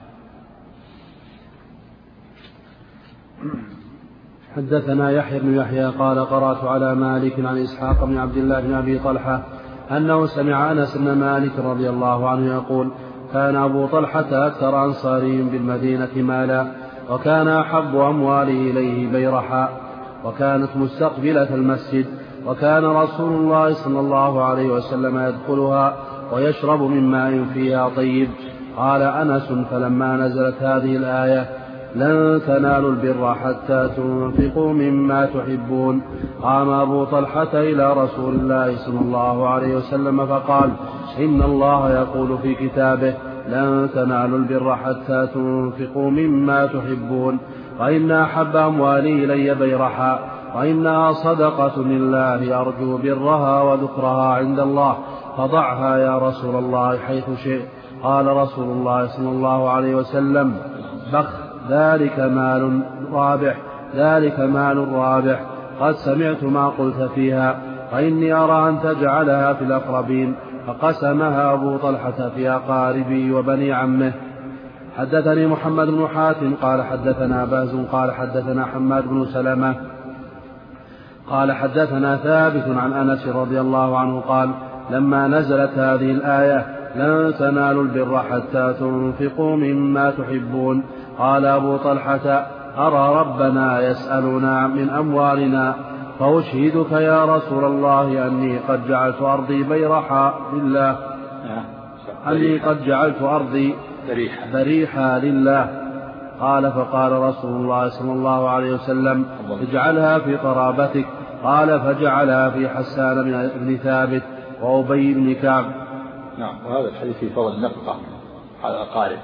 S4: حدثنا يحيى بن يحيى قال قرأت على مالك عن إسحاق بن عبد الله بن أبي طلحة أنه سمع أنس بن مالك رضي الله عنه يقول كان أبو طلحة أكثر أنصاري بالمدينة مالا، وكان أحب أمواله إليه بيرحاء، وكانت مستقبلة المسجد، وكان رسول الله صلى الله عليه وسلم يدخلها ويشرب من ماء فيها طيب. قال أنس فلما نزلت هذه الآية لن تنالوا البر حتى تنفقوا مما تحبون قام أبو طلحة إلى رسول الله صلى الله عليه وسلم فقال إن الله يقول في كتابه لن تنالوا البر حتى تنفقوا مما تحبون، وإن أحب أموالي إلي بيرحاء، وإنها صدقة لله أرجو برها وذكرها عند الله، فضعها يا رسول الله حيث شئت. قال رسول الله صلى الله عليه وسلم بخ ذلك مال رابح ذلك مال رابح قد سمعت ما قلت فيها، وإني أرى أن تجعلها في الأقربين. فقسمها أبو طلحة في أقاربي وبني عمه. حدثني محمد بن حاتم قال حدثنا باز قال حدثنا حماد بن سلمة قال حدثنا ثابت عن أنس رضي الله عنه قال لما نزلت هذه الآية لن تنالوا البر حتى تنفقوا مما تحبون قال أبو طلحة أرى ربنا يسألنا من أموالنا فأشهدك يا رسول الله أني قد جعلت أرضي بيرحا لله أني قد جعلت أرضي بريحا لله. قال فقال رسول الله صلى الله عليه وسلم اجعلها في قرابتك. قال فجعلها في حسان بن ثابت وأبي بن كعب.
S2: نعم. وهذا الحديث في فضل النفقة على الأقارب،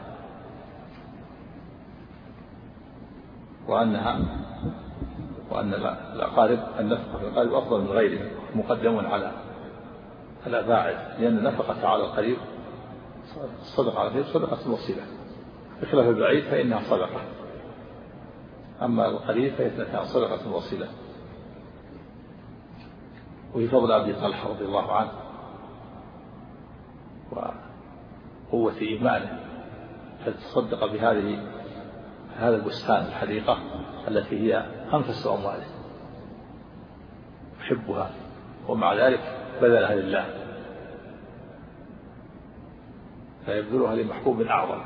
S2: وأنها وأن الأقارب النفقة في الأقارب أفضل من غيره مقدم على الأباعد، لأن النفقة على القريب الصدقة على القريب صدقة الوصيلة، بخلاف البعيد فإنها صدقة، أما القريب فإنها صدقة الوصيلة. وفي فضل أبي طلحة رضي الله عنه وقوة إيمانه فتصدق بهذه هذا البستان الحديقة التي هي أنفس أمواله يحبها، ومع ذلك بذلها لله، فيبذلها لمحبوب أعظم.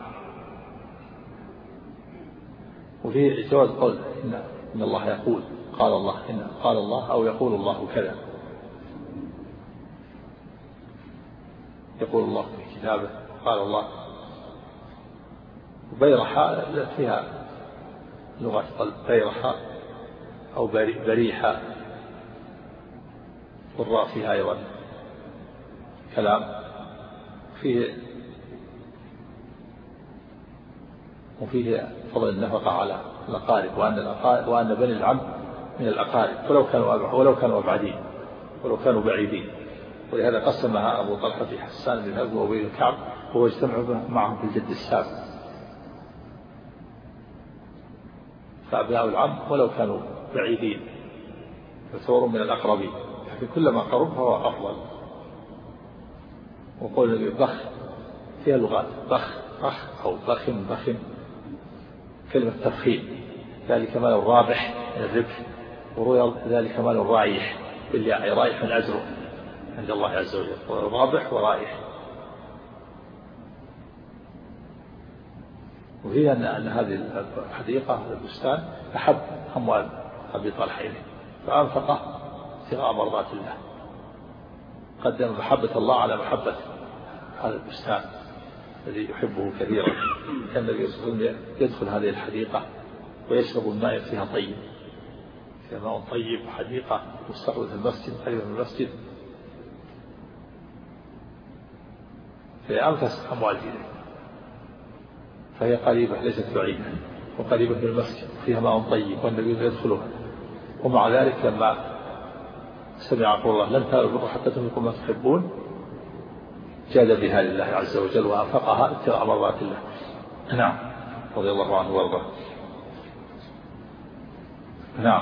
S2: وفيه جواز قول إن, إن الله يقول قال الله إن قال الله أو يقول الله كذا، يقول الله في كتابه قال الله. وبيرحاء فيها لغة قلب بيرحاء أو بريحة، والراء فيها أيضا كلام فيه، وفيه فضل النفقة على الأقارب، وأن الأقارب وأن بني العم من الأقارب ولو كانوا ولو كانوا أبعدين ولو كانوا بعيدين. ولهذا قسمها أبو طلحة في حسان بن أبي وأبي بن كعب، وهو يجتمع معهم في الجد السابق، فأبناء العم ولو كانوا بعيدين فصوروا من الأقربين، لكن كلما قرب فهو أفضل. وقول النبي بخ فيها لغات، بخ بخ أو بخ بخ كلمة تفخيم، ذلك مال رابح من الربح، وروي ذلك مال رائح بالياء رائح أجره عند الله عز وجل، رابح ورائح. وهي أن أن هذه الحديقة هذا البستان أحب أموال أبي طلحة إليه فأنفقه ابتغاء مرضات الله، قدم محبة الله على محبة هذا البستان الذي يحبه كثيرا. كان النبي صلى الله عليه وسلم يدخل هذه الحديقة ويشرب الماء فيها طيب، فيها ماء طيب، حديقة مستقبلة المسجد قريبة من المسجد، فهي أنفس أموال إليه، فهي قريبة ليست بعيدة وقريبة من المسجد، فيها ماء طيب والنبي يدخلها. ومع ذلك لما سمع قول الله لن تنالوا البر حتى تنفقوا ما تحبون جاد بها لله عز وجل وأنفقها ابتغاء مرضات الله. نعم رضي الله عنه وارضاه. نعم.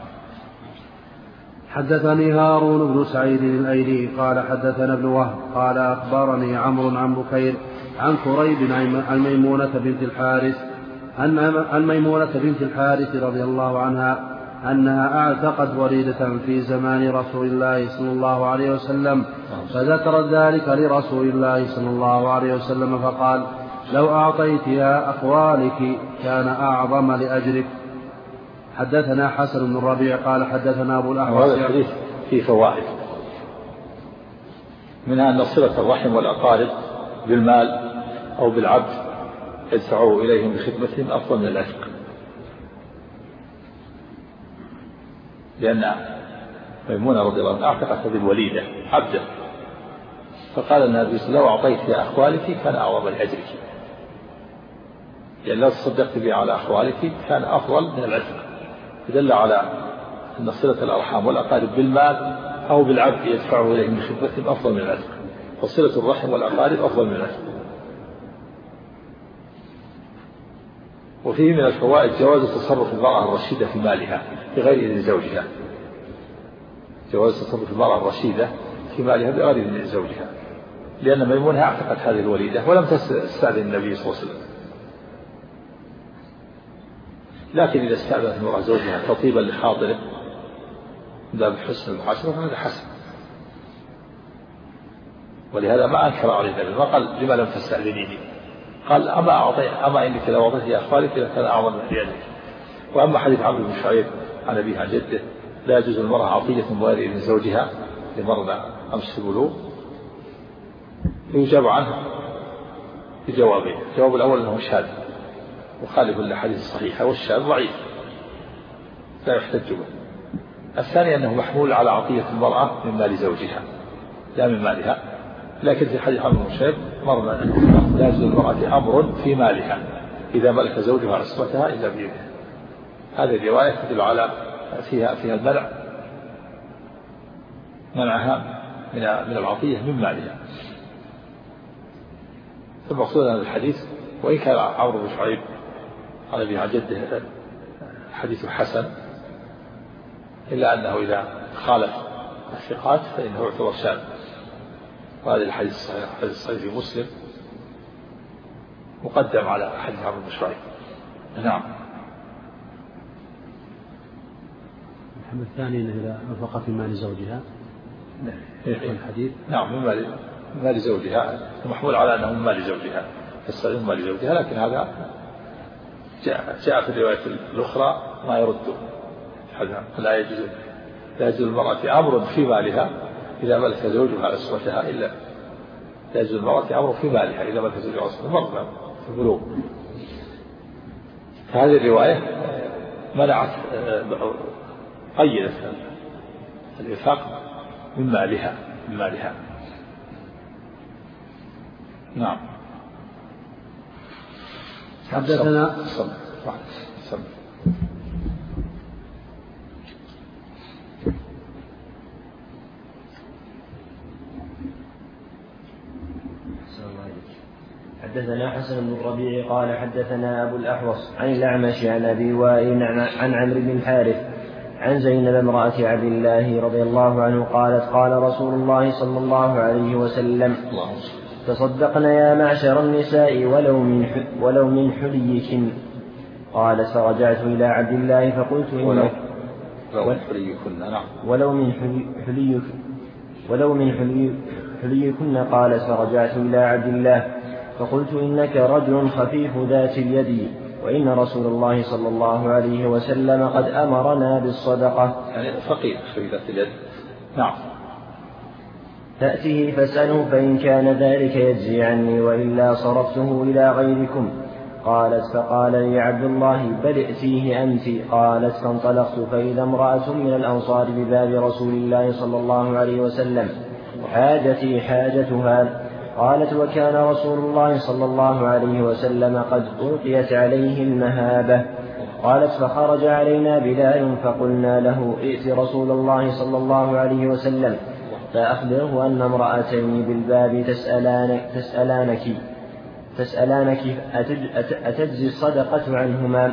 S4: حدثني هارون بن سعيد الأيلي قال حدثنا ابن وهب قال أخبرني عمرو عن بكير عن كريب عن ميمونة بنت الحارث عن ميمونة بنت الحارث رضي الله عنها أنها أعتقت وليدة في زمان رسول الله صلى الله عليه وسلم، فذكرت ذلك لرسول الله صلى الله عليه وسلم فقال لو أعطيتها أخوالك كان أعظم لأجرك. حدثنا حسن بن الربيع قال حدثنا أبو الأحوص.
S2: هذا الحديث فيه فوائد، منها أن صلة الرحم والأقارب بالمال أو بالعبد يدفعوا إليهم بخدمتهم أفضل من العتق، لأن ميمونة رضي الله عنها أعتقت هذه الوليدة عبدا، فقال النبي صلى الله عليه وسلم لو أعطيت يا أخوالك كان أعظم لأجرك، لأن لو تصدقت به على أخوالك كان أفضل من العتق، يدل على أن صلة الأرحام والأقارب بالمال أو بالعبد يدفعه إليهم بخدمتهم أفضل من العتق، فصلة الرحم والأقارب أفضل من العتق. وفيه من الفوائد جواز تصرف المرأة الرشيدة في مالها بغير إذن زوجها، جواز تصرف المرأة الرشيدة في مالها بغير إذن زوجها، لأن ميمونة اعتقت هذه الوليدة ولم تستأذن النبي صلى الله عليه وسلم، لكن إذا استأذنت المرأة زوجها تطيبا لخاطره من باب حسن المعاشرة فهذا حسن، ولهذا ما أنكر عليه النبي، ما قال لما لم تستأذنيني، قال أما أعطي أما إنك لو أعطيت يا أخوالك لكان أعظم من ذلك. وأما حديث عمرو بن شعيب عن أبيه عن جده لا يجوز المرأة عطية بغير إذن زوجها لمرنا أمس البلوغ، يجاب عنه بجوابين، الجواب الأول أنه شاذ مخالف للأحاديث الصحيحة، والشاذ ضعيف لا يحتج به. الثاني أنه محمول على عطية المرأة من مال زوجها لا من مالها، لكن في حديث عمرو بن شعيب مرنا لا يجوز المرأة أمر في مالها إذا ملك زوجها عصمتها إلا بيده. هذه الرواية تدل على فيها فيها المنع منعها من من العطية من مالها. ثم مقصود هذا الحديث وإن كان عمرو بن شعيب عن أبيه عن جده حديث حسن، إلا أنه إذا خالف الثقات فإنه يعتبر شاذ، وهذا الحديث الصحيح حديث الصحيح في مسلم مقدم على حديث عمرو بن شعيب. نعم.
S4: الحمد الثاني أنه إذا أنفق في مال زوجها الحديث
S2: نعم من مال مال زوجها، محمول على أنه من مال زوجها فالصحيح من مال زوجها، لكن هذا جاء, جاء في الرواية الأخرى ما يرد لا يجوز لا يجوز المرأة أمر في مالها إذا ملك زوجها عصمتها إلا لا يجوز المرأة أمر في مالها إذا ملك زوجها عصمتها مرة في البلوغ. فهذه الرواية منعت قيدت الإنفاق من مالها من مالها. نعم.
S4: حدثنا
S2: صل صل
S1: حدثنا حسن بن الربيع قال حدثنا أبو الأحوص عن الأعمش عن أبي وائل عن عمرو بن الحارث عن زينب امرأة عبد الله رضي الله عنه قالت قال رسول الله صلى الله عليه وسلم تصدقن يا معشر النساء ولو من ولو من حليكن قال فرجعت إلى عبد الله فقلت إنك
S2: ولو من حليكن نعم
S1: ولو من حليك ولو من حلي حليكن قال فرجعت إلى عبد الله فقلت إنك رجل خفيف ذات اليد وإن رسول الله صلى الله عليه وسلم قد أمرنا بالصدقة.
S2: يعني فقير خفيف ذات اليد. نعم.
S1: تأتيه فاسأله فإن كان ذلك يجزي عني وإلا صرفته إلى غيركم. قالت فقال لي عبد الله بل ائتيه أنت. قالت فانطلقت فإذا امرأة من الأنصار بباب رسول الله صلى الله عليه وسلم حاجتي حاجتها. قالت وكان رسول الله صلى الله عليه وسلم قد ألقيت عليه المهابة. قالت فخرج علينا بلال فقلنا له ائت رسول الله صلى الله عليه وسلم فأخبره أن امرأتين بالباب تسألانك تسألانك تسألانك أتجزي الصدقة عنهما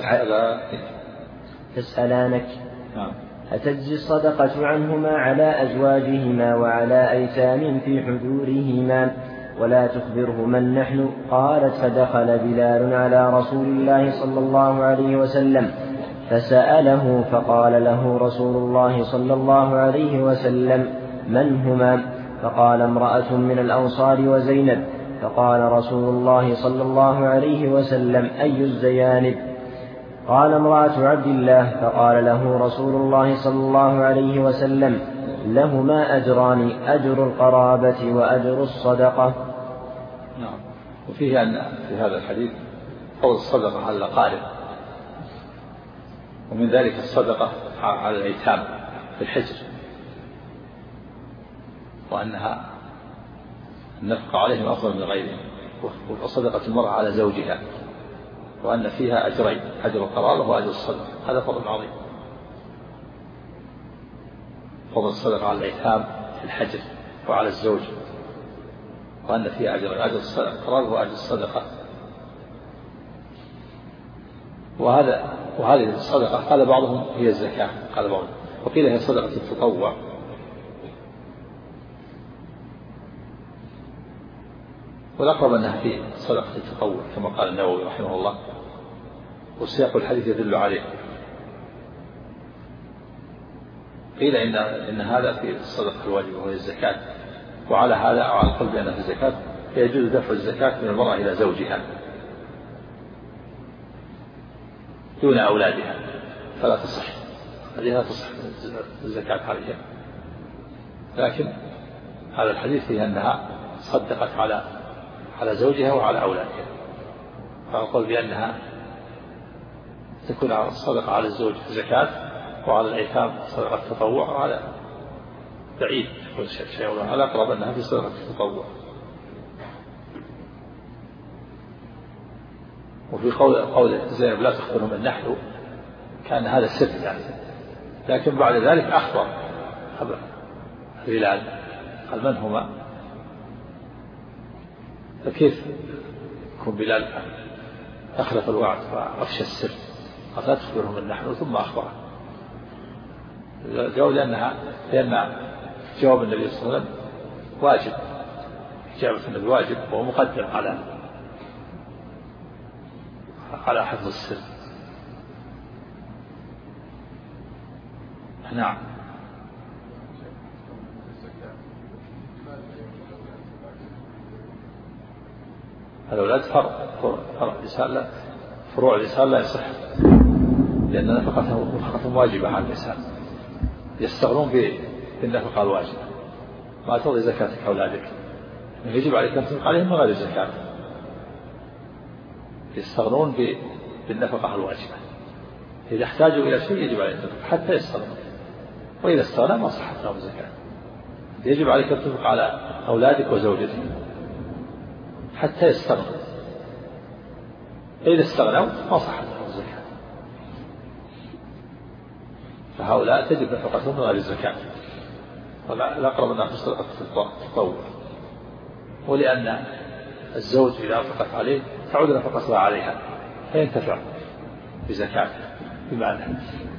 S1: تسألانك أتجزي الصدقة عنهما على أزواجهما وعلى أيتام في حجورهما ولا تخبره من نحن. قالت فدخل بلال على رسول الله صلى الله عليه وسلم فسأله فقال له رسول الله صلى الله عليه وسلم من هما؟ فقال امرأة من الأنصار وزينب. فقال رسول الله صلى الله عليه وسلم أي الزيانب؟ قال امرأة عبد الله. فقال له رسول الله صلى الله عليه وسلم لهما أجران أجر القرابة وأجر الصدقة.
S2: نعم. وفيه أن في هذا الحديث فضل الصدقة على الأقارب ومن ذلك الصدقة على الأيتام في الحجر وأنها النفقة عليهم أفضل من غيرهم وصدقة المرأة على زوجها وأن فيها أجرين أجر القرابة وأجر الصدقة. هذا فضل عظيم. فضل الصدقة على الأيتام في الحجر وعلى الزوج وأن فيها أجر أجر القرابة وأجر الصدقة. وهذا وهذه الصدقة قال بعضهم هي الزكاة قال بعضهم وقيل هي صدقة التطوع. والأقرب أنها في صدقة التطوع كما قال النووي رحمه الله والسياق الحديث يدل عليه. قيل إن إن هذا في الصدقة الواجبة وهي الزكاة وعلى هذا أو على القول بأنها في الزكاة فيجوز دفع الزكاة من المرأة إلى زوجها دون أولادها فلا تصح هذه لا تصح الزكاة عليها. لكن هذا الحديث فيه أنها صدقت على على زوجها وعلى أولادها فأقول بأنها تكون الصدقة على الزوج زكاة وعلى الأيتام صدقة تطوع وعلى بعيد كل شيء على أقرب أنها في صدقة التطوع. وفي قول قول زينب لا تخبرهم من نحن كان هذا السر يعني. لكن بعد ذلك أخبر خبر بلال قال من هما؟ فكيف يكون بلال أخلف الوعد وأفشى السر قال لا تخبرهم من نحن ثم أخبره. جواب لأنها لأن جواب النبي صلى الله عليه وسلم واجب إجابة النبي واجب وهو مقدم على على حفظ السر. نعم. الأولاد فرع فرع الإنسان لا فروع الإنسان لا يصح لأن نفقتهم نفقتهم واجبة على الإنسان يستغنون بالنفقة الواجبة ما ترضي زكاتك أولادك يجب عليك أن تنفق عليهم من غير الزكاة يستغنون بالنفقة الواجبة إذا احتاجوا إلى شيء يجب عليك أن تنفق حتى يستغنون وإذا استغنى ما صحت لهم الزكاة. يجب عليك أن تنفق على أولادك وزوجتك حتى يستغنوا إذا استغنوا ما صحت لهم الزكاة. فهؤلاء تجب نفقتهم من غير الزكاة والأقرب أنها في صدقة التطوع ولأن الزوج إذا أنفقت عليه تعود نفقتها عليها فينتفع بزكاته بمعنى.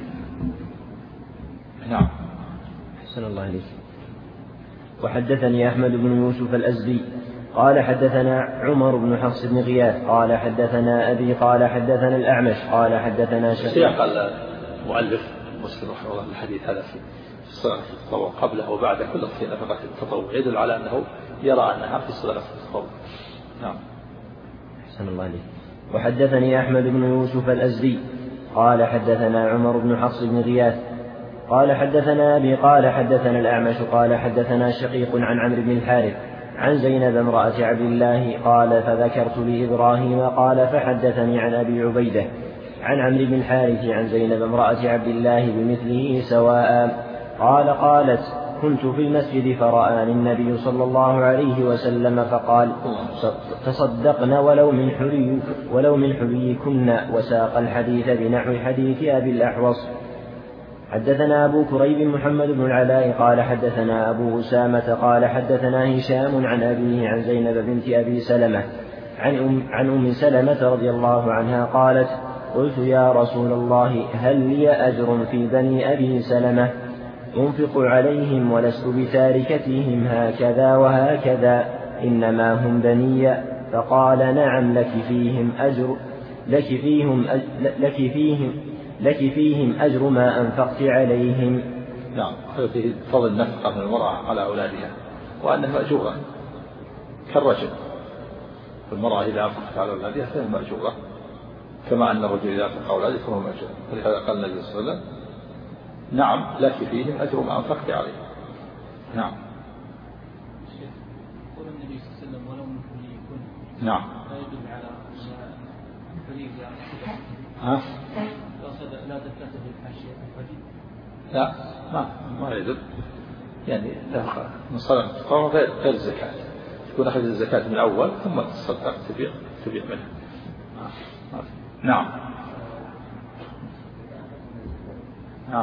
S2: نعم.
S1: أحسن الله عليك. وحدثني أحمد بن يوسف الأزدي قال حدثنا عمر بن حفص بن غياث قال حدثنا أبي قال حدثنا الأعمش قال حدثنا شقيق.
S2: سياق المؤلف مسلم رحمه الله الحديث هذا في الصلاة التطوع قبله وبعده كله في نفقة التطوع يدل على أنه يرى أنها في صلاة التطوع. نعم.
S1: أحسن الله عليك. وحدثني أحمد بن يوسف الأزدي قال حدثنا عمر بن حفص بن غياث قال حدثنا أبي قال حدثنا الأعمش قال حدثنا شقيق عن عمرو بن الحارث عن زينب امرأة عبد الله قال فذكرت لإبراهيم قال فحدثني عن أبي عبيدة عن عمرو بن الحارث عن زينب امرأة عبد الله بمثله سواء قال قالت كنت في المسجد فرآني النبي صلى الله عليه وسلم فقال تصدقن ولو من حلي ولو من حليكن وساق الحديث بنحو حديث أبي الأحوص. حدثنا أبو كريب محمد بن العلاء قال حدثنا أبو أسامة قال حدثنا هشام عن أبيه عن زينب بنت أبي سلمة عن أم, عن أم سلمة رضي الله عنها قالت قلت يا رسول الله هل لي أجر في بني أبي سلمة أنفق عليهم ولست بتاركتهم هكذا وهكذا إنما هم بني فقال نعم لك فيهم أجر لك فيهم لك فيهم لك فيهم أجر ما أنفقت عليهم.
S2: نعم. هذا فيه فضل النفقة من المرأة على أولادها وأنها مأجورة كالرجل. المرأة إذا أنفقت على أولادها فهي مأجورة كما أن الرجل إذا أنفق على أولاده فهو مأجور. ولهذا قال النبي صلى الله عليه وسلم نعم لك فيهم أجر ما أنفقت عليه. نعم.
S3: قول النبي صلى الله عليه وسلم ولو من حليكن.
S2: نعم.
S3: لا يدل على حليك يعني.
S2: ها؟
S3: لا تكتب الحاشية الحديث.
S2: لا ما ما يدل يعني نفقة من صلاة التطوع غير غير الزكاة. تكون أخذ الزكاة من الأول ثم تصدق تبيع تبيع منها. نعم. نعم.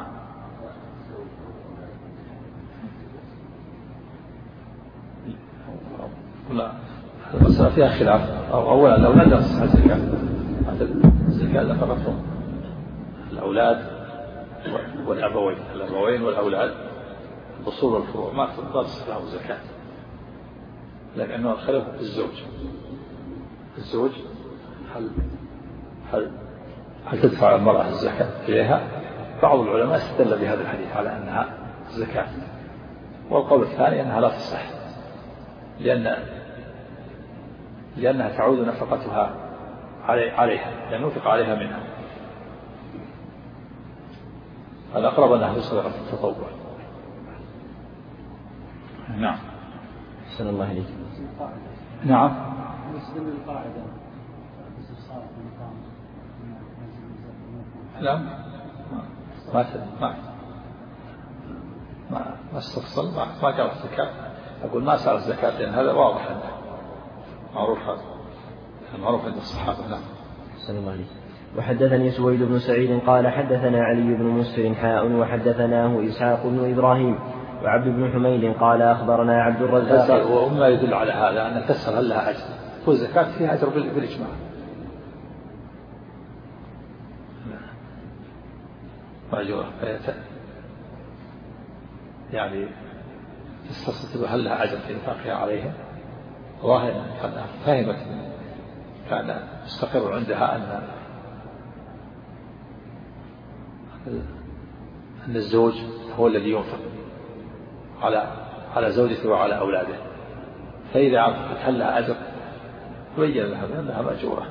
S2: لا المسألة فيها خلاف. أولا الأولاد لا تصح الزكاة. الزكاة نفقتهم الأولاد والأبوين الأبوين والأولاد الأصول والفروع ما تصح لهم الزكاة لكنه الخلاف في الزوج. الزوج هل هل هل تدفع المرأة الزكاة إليها؟ بعض العلماء استدل بهذا الحديث على أنها زكاة والقول الثاني أنها لا تصح لأن لأنها تعود نفقتها عليها لأنه ينفق عليها منها. الأقرب أنها في صدقة التطوع. نعم.
S1: أحسن الله عليك.
S2: نعم. لا ما ما ما ما ما استفصل ما ما جاء الزكاة. أقول ما صار الزكاة لأن هذا واضح عنده معروف هذا معروف عند الصحابة. نعم.
S1: أحسن الله عليك. وحدثني سويد بن سعيد قال حدثنا علي بن مسر حاء وحدثناه إسحاق بن إبراهيم وعبد بن حميد قال أخبرنا عبد الرزاق.
S2: وما يدل على هذا أن تسهل هل لها أجر والزكاة فيها أجر بالإجماع. مأجورة يعني تستطيع هل لها أجر في إنفاقها عليها ظاهر كان فهمت كان مستقر عندها أن أن الزوج هو الذي ينفق على على زوجته وعلى أولاده فإذا عرفت هل لها أجر بين لها بأنها مأجورة.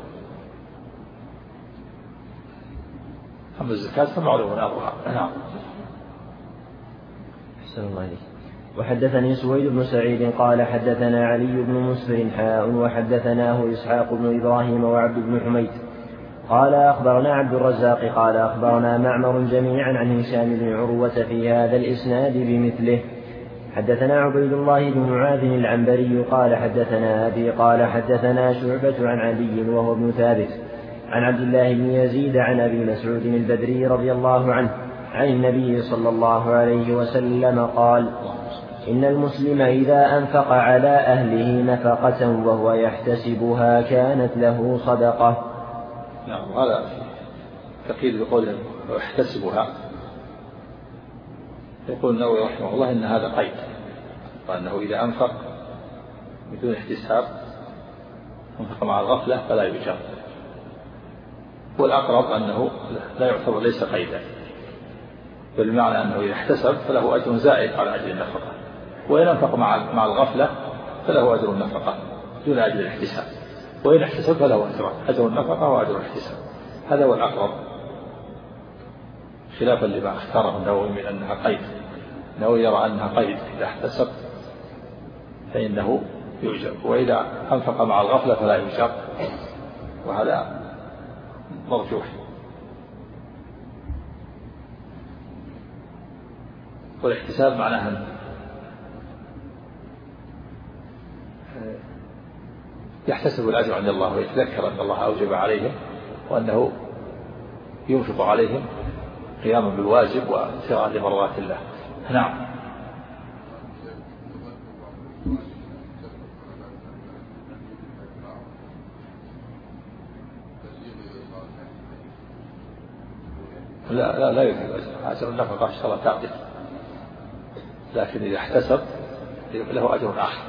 S2: أما الزكاة فمعلوم أمرها. نعم.
S1: أحسن الله عليك. وحدثني سويد بن سعيد قال حدثنا علي بن مسر حاء وحدثناه إسحاق بن إبراهيم وعبد بن حميد قال أخبرنا عبد الرزاق قال أخبرنا معمر جميعا عن هشام بن عروة في هذا الإسناد بمثله. حدثنا عبيد الله بن معاذ العنبري قال حدثنا أبي قال حدثنا شعبة عن علي وهو ابن ثابت عن عبد الله بن يزيد عن أبي مسعود البدري رضي الله عنه عن النبي صلى الله عليه وسلم قال إن المسلم إذا أنفق على أهله نفقة وهو يحتسبها كانت له صدقة.
S2: نعم. هذا تقييد بقوله يحتسبها. يقول النووي رحمه الله إن هذا قيد وأنه إذا أنفق بدون احتساب أنفق مع الغفلة فلا يجاب. والأقرب أنه لا يعتبر ليس قيدا، بالمعنى أنه إذا احتسب فله أجر زائد على أجر النفقة، وإن أنفق مع الغفلة فله أجر النفقة دون أجر الاحتساب، وإن احتسب فله أجران، أجر النفقة وأجر الاحتساب. هذا هو الأقرب، خلافا لما اختاره النووي من أنها قيد. النووي يرى أنها قيد، إذا احتسب فإنه يؤجر، وإذا أنفق مع الغفلة فلا يؤجر، وهذا مرجوح. والاحتساب معناه يحتسب الأجر عند الله ويتذكر أن الله أوجب عليهم وأنه ينفق عليهم قياما بالواجب وابتغاء لمرضات الله. نعم. لا لا لا يجب أجر النفقة اشترى تعقد، لكن إذا احتسب له أجر آخر.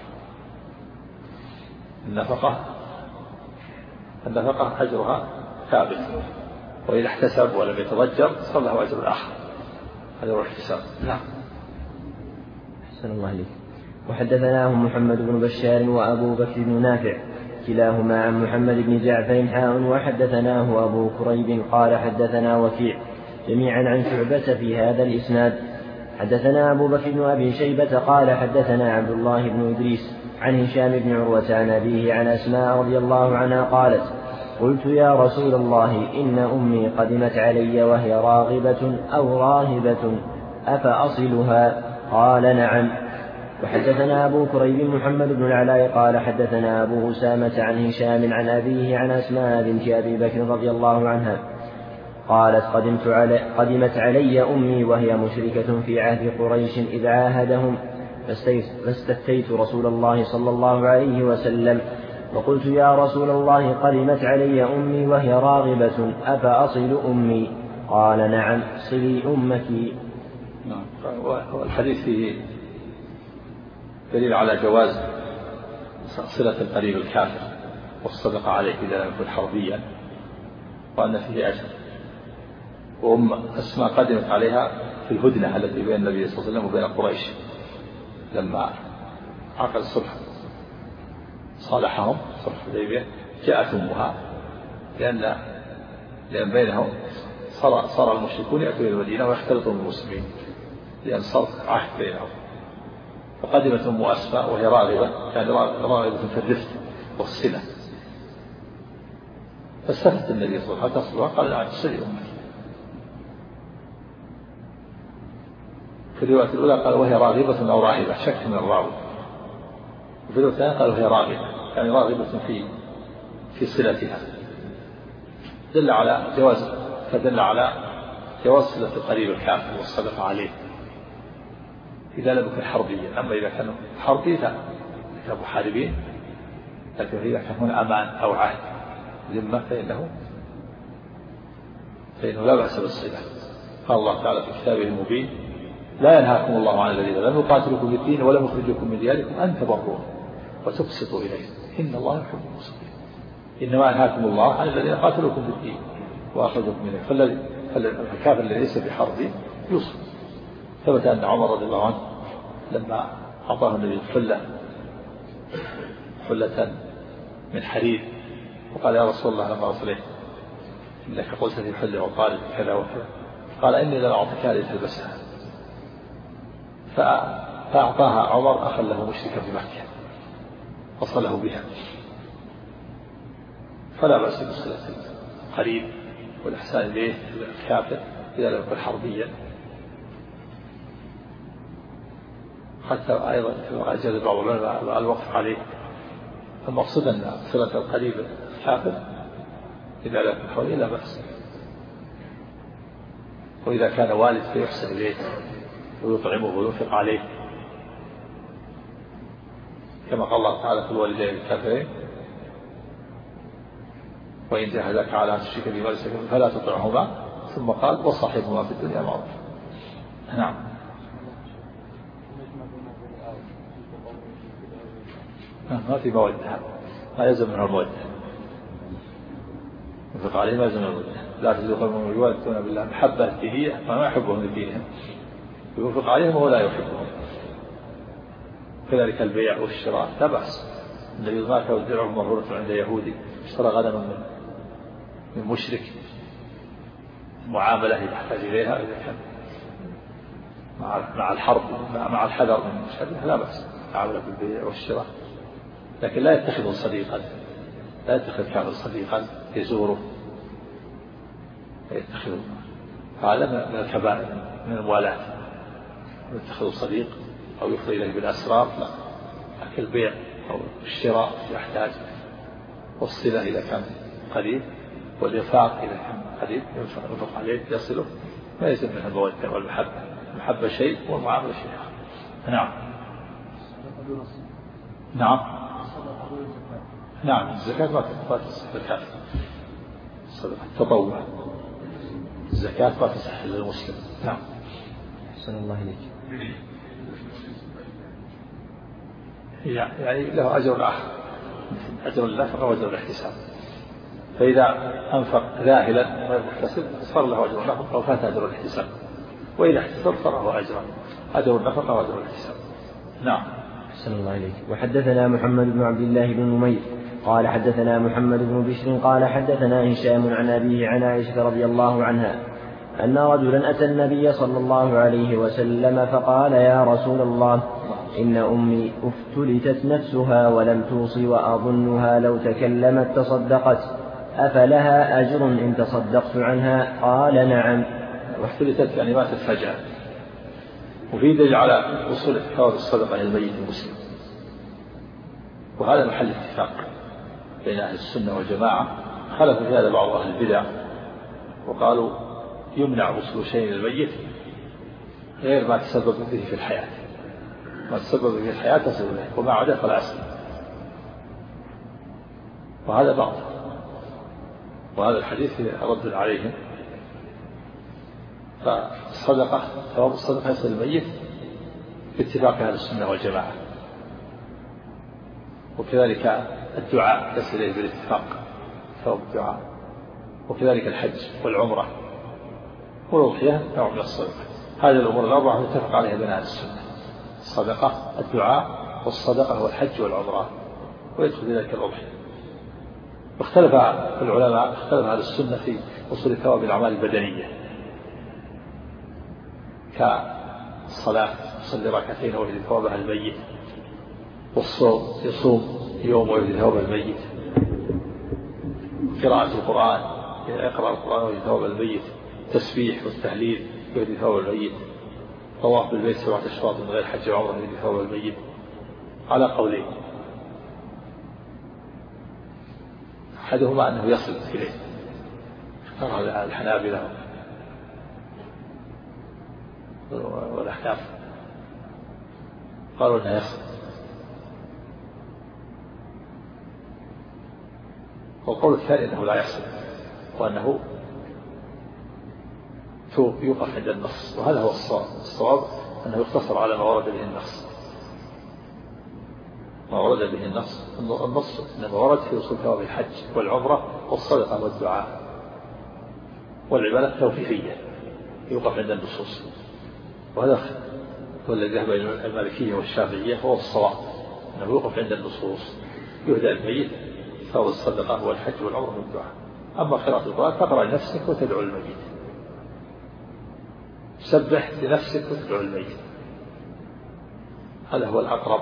S2: النفقة النفقة أجرها ثابت، وإذا احتسب ولم يتضجر صار له أجر آخر، هذا هو الاحتساب. نعم.
S1: أحسن الله عليك. وحدثناه محمد بن بشار وأبو بكر بن نافع كلاهما عن محمد بن جعفر حاء وحدثناه أبو كريب قال حدثنا وكيع جميعا عن شعبة في هذا الإسناد. حدثنا أبو بكر بن أبي شيبة قال حدثنا عبد الله بن إدريس عن هشام بن عروة عن أبيه عن أسماء رضي الله عنها قالت قلت يا رسول الله إن أمي قدمت علي وهي راغبة أو راهبة أفأصلها؟ قال نعم. وحدثنا أبو كريب محمد بن العلاء قال حدثنا أبو أسامة عن هشام عن أبيه عن أسماء بنت أبي بكر رضي الله عنها قالت قدمت علي قدمت علي أمي وهي مشركة في عهد قريش إذ عاهدهم فاستفتيت رسول الله صلى الله عليه وسلم وقلت يا رسول الله قدمت علي أمي وهي راغبة أفأصل أمي؟ قال نعم صلي أمك.
S2: نعم. والحديث فيه دليل على جواز صلة القريب الكافر والصدقة عليه إذا لم يكن حربيا، وأن فيه أجر. وأم أسماء قدمت عليها في الهدنة التي بين النبي صلى الله عليه وسلم وبين قريش لما عقد الصلح صالحهم صلح الحديبية، جاءت أمها لأن لأن بينهم صار صار المشركون يأتون إلى المدينة ويختلطون بالمسلمين لأن صار عهد بينهم. فقدمت أم أسماء وهي راغبة، يعني راغبة في الرفق والصلة، فاستفتت النبي صلى الله عليه وسلم قال نعم صلي أمك. في الرواية الأولى قال وهي راغبة أو راهبة، شك من الراوي. وفي الرواية الثانية قال وهي راغبة، يعني راغبة في في صلتها، دل على جواز فدل على جواز صلة القريب الكافر والصدقة عليه إذا لم يكن حربيا. أما إذا كانوا حربي لا، كانوا محاربين، لكن إذا كان أمان أو عهد ذمة فإنه فإنه لا بأس بالصلة. قال الله تعالى في كتابه المبين لا ينهاكم الله عن الذين لم يقاتلوكم في الدين ولم يخرجوكم من دياركم أن تبروهم وتقسطوا إليهم إن الله يحب المقسطين. إنما ينهاكم الله عن الذين قاتلوكم في الدين وأخرجوكم منه. فالكافر الذي ليس بحرب يوصل. ثبت أن عمر رضي الله عنه لما أعطاه النبي حلة حلة من حرير وقال يا رسول الله لما أصليه إنك قلت في الحلة وقال كذا وكذا، قال إني لن أعطيك لتلبسها، فأعطاها عمر أخا له مشركا في مكة وصله بها. فلا بأس بصلة القريب والإحسان إليه الكافر إذا لم يكن حربيا. حتى أيضا كما أجاز بعض العلماء الوقف عليه. المقصود أن صلة القريب الكافر إذا لم يكن حربيا لا بأس، وإذا كان والد فيحسن إليه ويطعمه وينفق عليه كما قال الله تعالى في الوالدين الكافرين وإن جاهداك على أن تشرك بما ليس لك فلا تطعهما ثم قال وصاحبهما في الدنيا معروفا. نعم. ما في مودة، ما يلزم منها المودة. ينفق عليه ما يلزم المودة. لا تجد قوم يوادون بالله محبة دينية ما يحبهم لدينهم، ينفق عليهم وهو لا يحبهم. كذلك البيع والشراء لا بأس. النبي ما كان درعه مغرورة عند يهودي اشترى غنما من من مشرك، معاملة يحتاج إليها إذا كان مع الحرب مع الحذر من المشابه لا بأس معاملة بالبيع والشراء. لكن لا يتخذ صديقا، لا يتخذ كافر صديقا يزوره يتخذ، هذا من الكبائر من الموالاة. يتخذ صديق أو يفضي إليه بالأسرار لا. لكن البيع أو الشراء يحتاج، والصلة إذا كان قريب، والإنفاق إذا كان قريب ينفق عليه يصله، ما يلزم منها المودة والمحبة. المحبة شيء والمعاملة شيء. نعم نعم نعم. الزكاة ما تصح الزكاة، الصدقة التطوع، الزكاة ما تصح للمسلم. نعم.
S1: أحسن الله إليك.
S2: يعني له أجر آخر، أجر النفقة وأجر الاحتساب. فإذا أنفق ذاهلا غير محتسب صار له أجر النفقة وفات أجر الاحتساب، وإذا احتسب صار له أجر أجر النفقة وأجر الاحتساب. نعم.
S1: أحسن الله إليك. وحدثنا محمد بن عبد الله بن نمير قال حدثنا محمد بن بشر قال حدثنا هشام عن أبيه عن عائشة رضي الله عنها أن رجلا أتى النبي صلى الله عليه وسلم فقال يا رسول الله إن أمي افتلتت نفسها ولم توصي وأظنها لو تكلمت تصدقت أفلها أجر إن تصدقت عنها؟ قال نعم.
S2: وافتلتت يعني ماتت فجأة، وفي دليل على وصول ثواب الصدقة للميت المسلم، وهذا محل اتفاق بين أهل السنة والجماعة. خلف في هذا بعض أهل البدع وقالوا يمنع وصول شيء للميت غير ما تسبب به في الحياة، ما تسبب به في الحياة تصل إليه، وما عدا فلا أصل. وهذا بعض، وهذا الحديث رد عليهم. فالصدقة ثواب الصدقة يصل للميت باتفاق أهل السنة والجماعة، وكذلك الدعاء يصل إليه بالاتفاق ثواب الدعاء، وكذلك الحج والعمرة والأضحية نوع من الصدقة. هذه الأمور الأربعة متفق عليها بين أهل السنة: الصدقة، الدعاء، والصدقة والحج والعمرة، ويدخل في ذلك الأضحية. واختلف العلماء، اختلف أهل السنة في وصول ثواب الأعمال البدنية كالصلاة يصلي ركعتين ويجد ثوابها الميت، والصوم يصوم يوم ويجد ثوابها الميت، قراءة القرآن يقرأ القرآن ويجد ثوابها الميت، التسبيح والتهليل يجد ثوابها الميت، طواف بالبيت سبعة أشواط من غير حج وعمرة يجد ثوابها الميت، على قولين: أحدهما أنه يصل إليه، اختار الحنابلة والأحناف قالوا أنه يصل، والقول الثاني أنه لا يصل، وأنه يوقف عند النص، وهذا هو الصواب. الصواب أنه يقتصر على ما ورد به النص، ما ورد به النص. النص إنما ورد في وصول ثواب الحج والعمرة والصدقة والدعاء، والعبادة التوقيفية يوقف عند النصوص، وهذا هو الذي ذهب إلى المالكية والشافعية، هو الصواب أنه يوقف عند النصوص، يهدى الميت ثواب الصدقة والحج والعمرة والدعاء. أما قراءة القرآن فاقرأ لنفسك وتدعو الميت، سبح لنفسك وتدعو الميت، هذا هو الأقرب،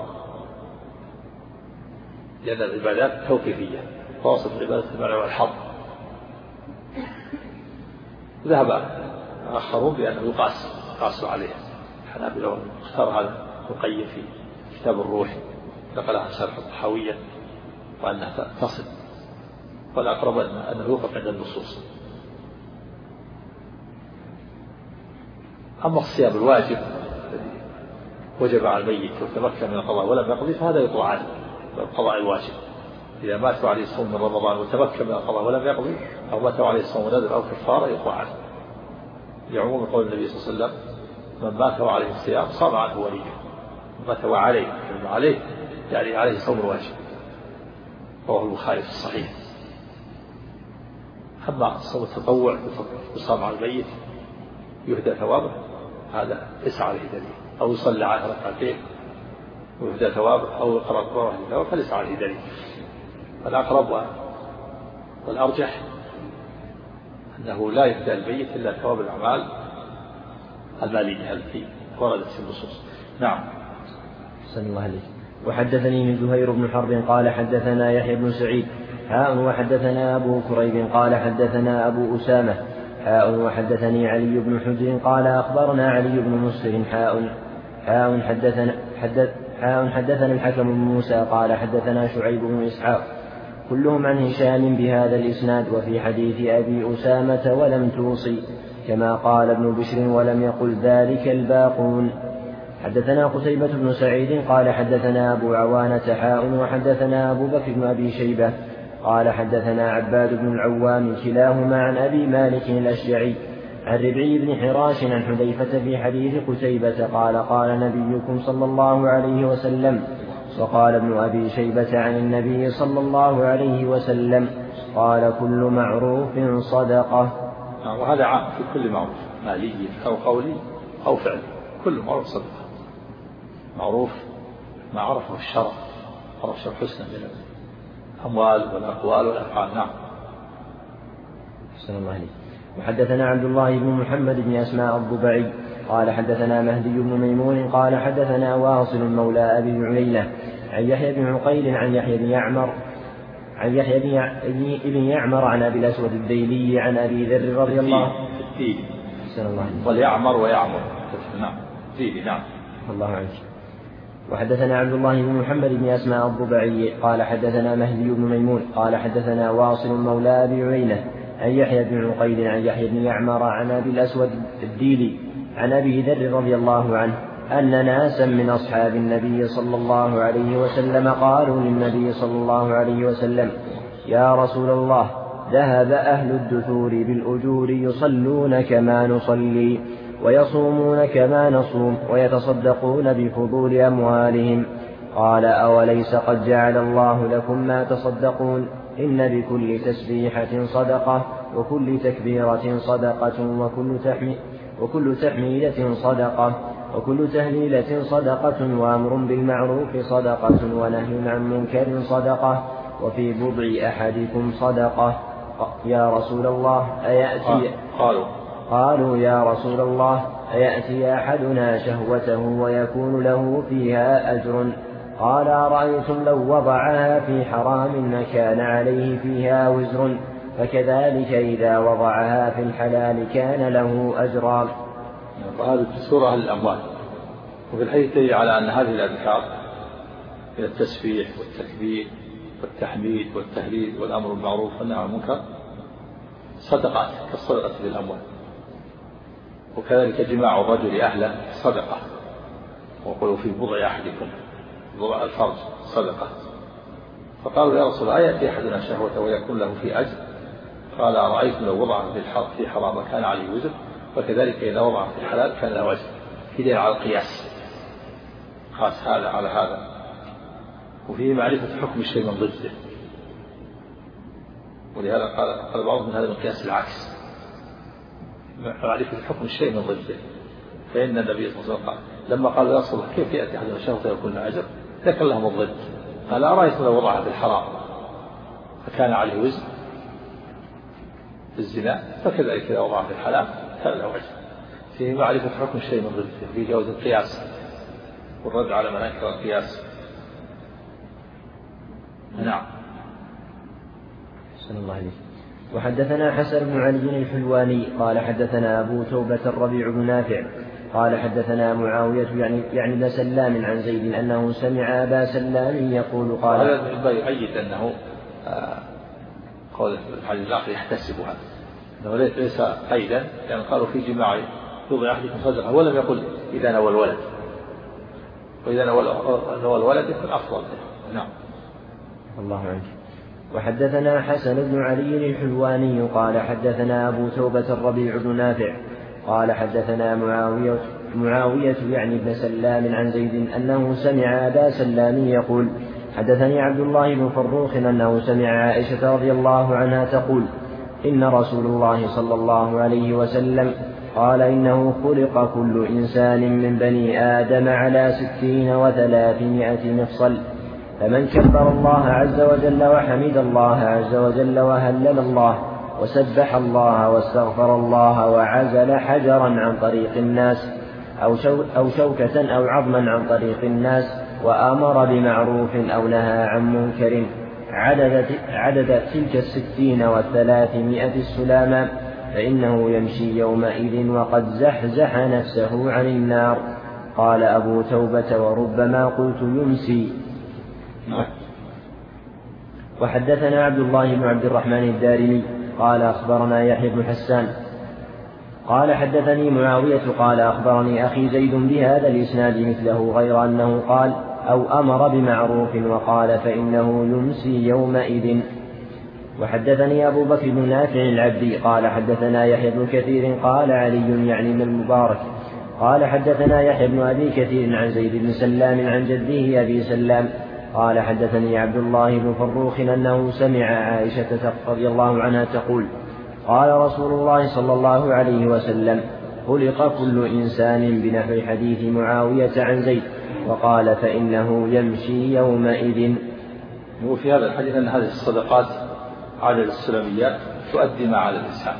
S2: لأن العبادات توقيفية، فواصل العبادة المنع والحظ. ذهب آخرون بأنه يقاس قاس عليه، الحنابلة اختار هذا القيم في كتاب الروح، نقلها شرح الطحاوية، وأنها تصل، والأقرب أنه يوقف عند النصوص. أما الصيام الواجب الذي وجب على الميت وتمكن من القضاء ولم يقضي فهذا يطلع عنه القضاء الواجب. إذا مات عليه الصوم من رمضان وتمكن من القضاء ولم يقضي، أو مات عليه الصوم نذر أو كفارة، يطلع عنه، لعموم قول النبي صلى الله عليه وسلم: من مات وعليه الصيام صام عنه وليه، من مات وعليه عليه يعني عليه صوم واجب، رواه البخاري في الصحيح. أما صوم التطوع يصام على الميت يهدى ثوابه هذا ليس عليه دليل، أو يصلى على ركعتين ويهدى ثوابه، أو يقرأ القرآن فليس عليه دليل. فالأقرب والأرجح أنه لا يهدى الميت إلا ثواب الأعمال المالية التي وردت في النصوص. نعم.
S1: أحسن الله عليك. وحدثني من زهير بن حرب قال حدثنا يحيى بن سعيد حاء وحدثنا أبو كريب قال حدثنا أبو أسامة حاء وحدثني علي بن حجر قال أخبرنا علي بن مسر حاء حاء حدثنا حدث حاء حدثنا الحكم بن موسى قال حدثنا شعيب بن إسحاق كلهم عن هشام بهذا الإسناد، وفي حديث أبي أسامة ولم توصي كما قال ابن بشر ولم يقل ذلك الباقون. حدثنا قتيبة بن سعيد قال حدثنا أبو عوانة حاء وحدثنا أبو بكر بن أبي شيبة قال حدثنا عباد بن العوام كلاهما عن أبي مالك الأشجعي عن ربعي بن حراش عن حذيفة في حديث قتيبة قال قال نبيكم صلى الله عليه وسلم، وقال ابن أبي شيبة عن النبي صلى الله عليه وسلم قال كل معروف صدقة.
S2: وهذا عام في كل معروف مالي أو قولي أو فعلي، كل معروف صدقة. معروف ما عرفه الشرع، عرف شرع حسنا من الأموال والأقوال والأفعال. نعم.
S1: أحسن الله عليك. وحدثنا عبد الله بن محمد بن أسماء الضبعي قال حدثنا مهدي بن ميمون قال حدثنا واصل مولى أبي عيينة عن يحيى بن عقيل عن يحيى بن يعمر عن يحيى بن يعمر عن أبي الأسود الديلي عن أبي ذر رضي الله عنه. أحسن الله عليك.
S2: واليعمر ويعمر. نعم. زيدي. نعم.
S1: الله عنك. وحدثنا عبد الله بن محمد بن أسماء الضبعي قال حدثنا مهدي بن ميمون قال حدثنا واصل مولى أبي عيينة عن يحيى بن عقيل عن يحيى بن يعمر عن أبي الأسود الديلي عن أبي ذر رضي الله عنه أن ناسا من أصحاب النبي صلى الله عليه وسلم قالوا للنبي صلى الله عليه وسلم يا رسول الله ذهب أهل الدثور بالأجور يصلون كما نصلي ويصومون كما نصوم ويتصدقون بفضول أموالهم. قال أوليس قد جعل الله لكم ما تصدقون إن بكل تسبيحة صدقة وكل تكبيرة صدقة وكل تحمي وكل تحميدة صدقة وكل تهليلة صدقة وأمر بالمعروف صدقة ونهي عن منكر صدقة وفي بضع أحدكم صدقة. يا رسول الله أيأتي
S2: قالوا
S1: قالوا يا رسول الله أيأتي أحدنا شهوته ويكون له فيها أجر؟ قال أرأيتم لو وضعها في حرام كان عليه فيها وزر فكذلك إذا وضعها في الحلال كان له أجران.
S2: وهذه سورة الأموال. وفي الحديث دليل على أن هذه الأذكار من التسبيح والتكبير والتحميد والتهليل والأمر بالمعروف والنهي عن المنكر صدقات كالصدقة في الأموال، وكذلك جماع الرجل أهله صدقة، وقلوا في بضع أحدكم بضع الفرج صدقة. فقالوا يا رسول الله أيأتي أحدنا شهوته ويكون له في أجر؟ قال أرأيتم لو وضع في حرام كان عليه وزر وكذلك إذا وضع في الحلال كان له أجر. في دليل على القياس، قاس هذا على هذا، وفيه معرفة حكم الشيء من ضده. ولهذا قال قال بعضهم من هذا من قياس العكس، معرفة حكم الشيء من ضده. فإن النبي صلى الله عليه وسلم قال لما قال يا رسول الله كيف يأتي أحدنا شهوته ويكون له أجر؟ ذكر لهم الضد. قال أرأيتم لو وضعها في الحرام فكان عليه وزر في الزنا فكذلك إذا وضعها في الحلال كان له أجر. فيه معرفة حكم الشيء من ضده، فيه جواز القياس والرد على من أنكر القياس. نعم.
S1: صلى الله عليه. وحدثنا حسن بن علي الحلواني قال حدثنا أبو توبة الربيع بن نافع قال حدثنا معاوية يعني يعني ابن سلام عن زيد أنه سمع أبا سلام يقول قال
S2: هذا يؤيد أنه قول الحديث الآخر يحتسبها، أنه ليس قيدا، لأن قالوا في جماع يوضع أحدكم صدقة ولم يقل إذا نوى الولد، وإذا نوى الولد يكون أفضل. نعم.
S1: الله عنك. وحدثنا حسن بن علي الحلواني قال حدثنا أبو توبة الربيع بن نافع قال حدثنا معاوية معاوية يعني ابن سلام عن زيد أنه سمع أبا سلام يقول حدثني عبد الله بن فروخ أنه سمع عائشة رضي الله عنها تقول إن رسول الله صلى الله عليه وسلم قال إنه خلق كل إنسان من بني آدم على ستين وثلاثمائة مفصل، فمن كبر الله عز وجل وحمد الله عز وجل وهلل الله وسبح الله واستغفر الله وعزل حجرا عن طريق الناس أو, شو أو شوكة أو عظما عن طريق الناس وأمر بمعروف أو نهى عن منكر عدد, عدد تلك الستين والثلاثمائة السلاما فإنه يمشي يومئذ وقد زحزح نفسه عن النار. قال أبو توبة وربما قلت يمسي. وحدثنا عبد الله بن عبد الرحمن الدارمي قال أخبرنا يحيى بن حسان قال حدثني معاوية قال أخبرني أخي زيد بهذا الإسناد مثله غير أنه قال أو أمر بمعروف وقال فإنه يمسي يومئذ. وحدثني أبو بكر بن نافع العبدي قال حدثنا يحيى بن كثير قال علي يعني بن المبارك قال حدثنا يحيى بن أبي كثير عن زيد بن سلام عن جده أبي سلام قال حدثني عبد الله بن فروخ أنه سمع عائشة رضي الله عنها تقول قال رسول الله صلى الله عليه وسلم خلق كل إنسان بنحو حديث معاوية عن زيد وقال فإنه يمشي يومئذ.
S2: وفي هذا الحديث أن هذه الصدقات عدد السلميات تؤدي ما على الإنسان،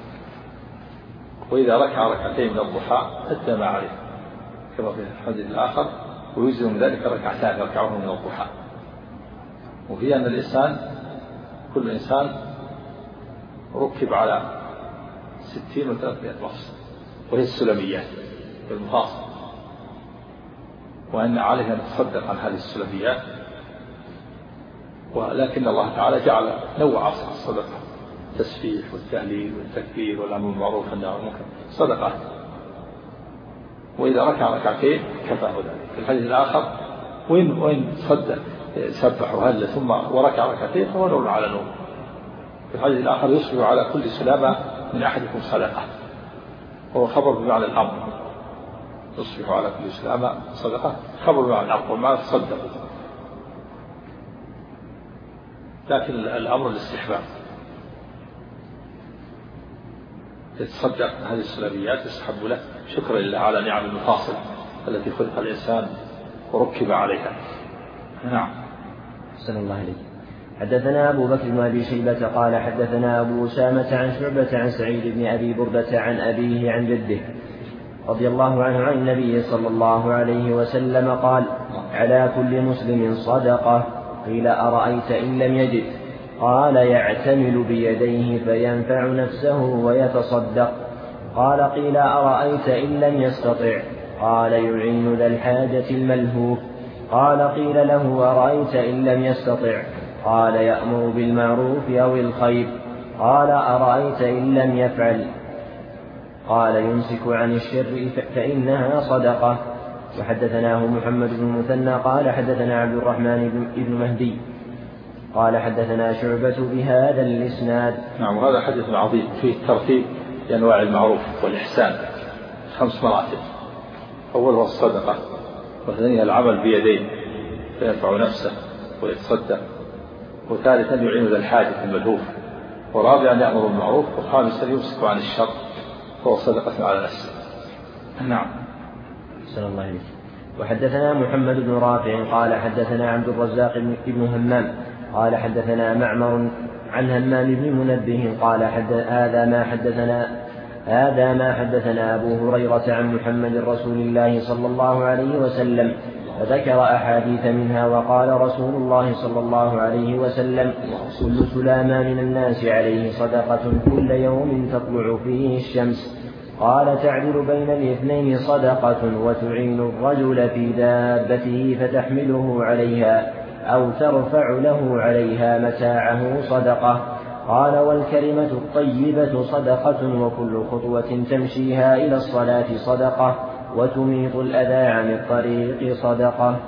S2: وإذا ركع ركعتين من الضحى أدى ما عليه كما في الحديث الآخر ويجزم من ذلك ركعتان يركعه من الضحى. وفي أن الإنسان كل إنسان ركب على ستين وثلاثمائة مفصل وهي السلميات بالمفاصل، وأن عليه أن تصدق عن هذه السلميات، ولكن الله تعالى جعل نوع الصدقة التسبيح والتهليل والتكبير والأمر بالمعروف والنهي عن المنكر صدقات، وإذا ركع ركعتين كفاه ذلك. في الحديث الآخر وين وين صدق سبح وهل ثم وركع ركعتين فهو نور على نور. في الحديث الآخر يصبح على كل سلامة من أحدكم صدقة، وهو خبر بمعنى الأمر، يصبح على كل سلامة صدقة خبر بمعنى الأمر ومعنى تصدقوا، لكن الأمر الاستحباب يتصدق هذه السلاميات يستحب له شكرا لله على نعم المفاصل التي خلق الإنسان وركب عليها. نعم.
S1: صلى الله عليه. حدثنا أبو بكر بن أبي شيبة قال حدثنا أبو أسامة عن شعبة عن سعيد بن أبي بردة عن أبيه عن جده رضي الله عنه عن النبي صلى الله عليه وسلم قال على كل مسلم صدقة. قيل أرأيت إن لم يجد؟ قال يعتمل بيديه فينفع نفسه ويتصدق. قال قيل أرأيت إن لم يستطع؟ قال يعين ذا الحاجة الملهوف. قال قيل له أرأيت إن لم يستطع؟ قال يأمر بالمعروف أو الخير. قال أرأيت إن لم يفعل؟ قال يمسك عن الشر فإنها صدقة. وحدثناه محمد بن المثنى قال حدثنا عبد الرحمن بن مهدي قال حدثنا شعبة بهذا الإسناد.
S2: نعم. وهذا حديث عظيم فيه الترتيب لأنواع المعروف والإحسان خمس مراتب. أولها الصدقة، وثانيها العمل بيدين فينفع نفسه ويتصدق، وثالثا يعين ذا الحاجة الملهوف، ورابعا يأمر بالمعروف، وخامسا يمسك عن الشر فهو صدقة على نفسه. نعم.
S1: صلى الله عليه. وحدثنا محمد بن رافع قال حدثنا عبد الرزاق بن همام قال حدثنا معمر عن همام بن منبه قال هذا ما حدثنا هذا ما حدثنا أبو هريرة عن محمد رسول الله صلى الله عليه وسلم، فذكر أحاديث منها وقال رسول الله صلى الله عليه وسلم كل سلامة من الناس عليه صدقة كل يوم تطلع فيه الشمس. قال تعدل بين الاثنين صدقة وتعين الرجل في دابته فتحمله عليها أو ترفع له عليها متاعه صدقة. قال والكلمة الطيبة صدقة وكل خطوة تمشيها إلى الصلاة صدقة وتميط الأذى عن الطريق صدقة.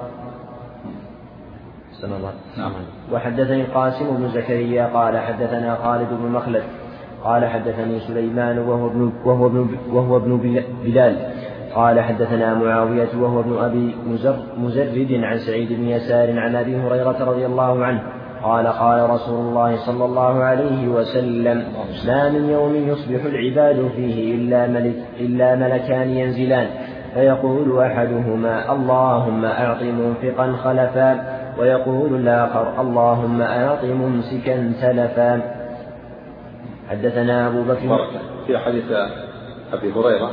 S2: نعم.
S1: وحدثني القاسم بن زكريا قال حدثنا خالد بن مخلد قال حدثني سليمان وهو ابن, وهو ابن, وهو ابن بلال قال حدثنا معاوية وهو ابن أبي مزرد عن سعيد بن يسار عن أبي هريرة رضي الله عنه قال قال رسول الله صلى الله عليه وسلم ما من يوم يصبح العباد فيه إلا, ملك إلا ملكان ينزلان فيقول أحدهما اللهم أعط منفقا خلفا ويقول الآخر اللهم أعط ممسكا تلفا. حدثنا أبو بكر
S2: في حديث أبي هريرة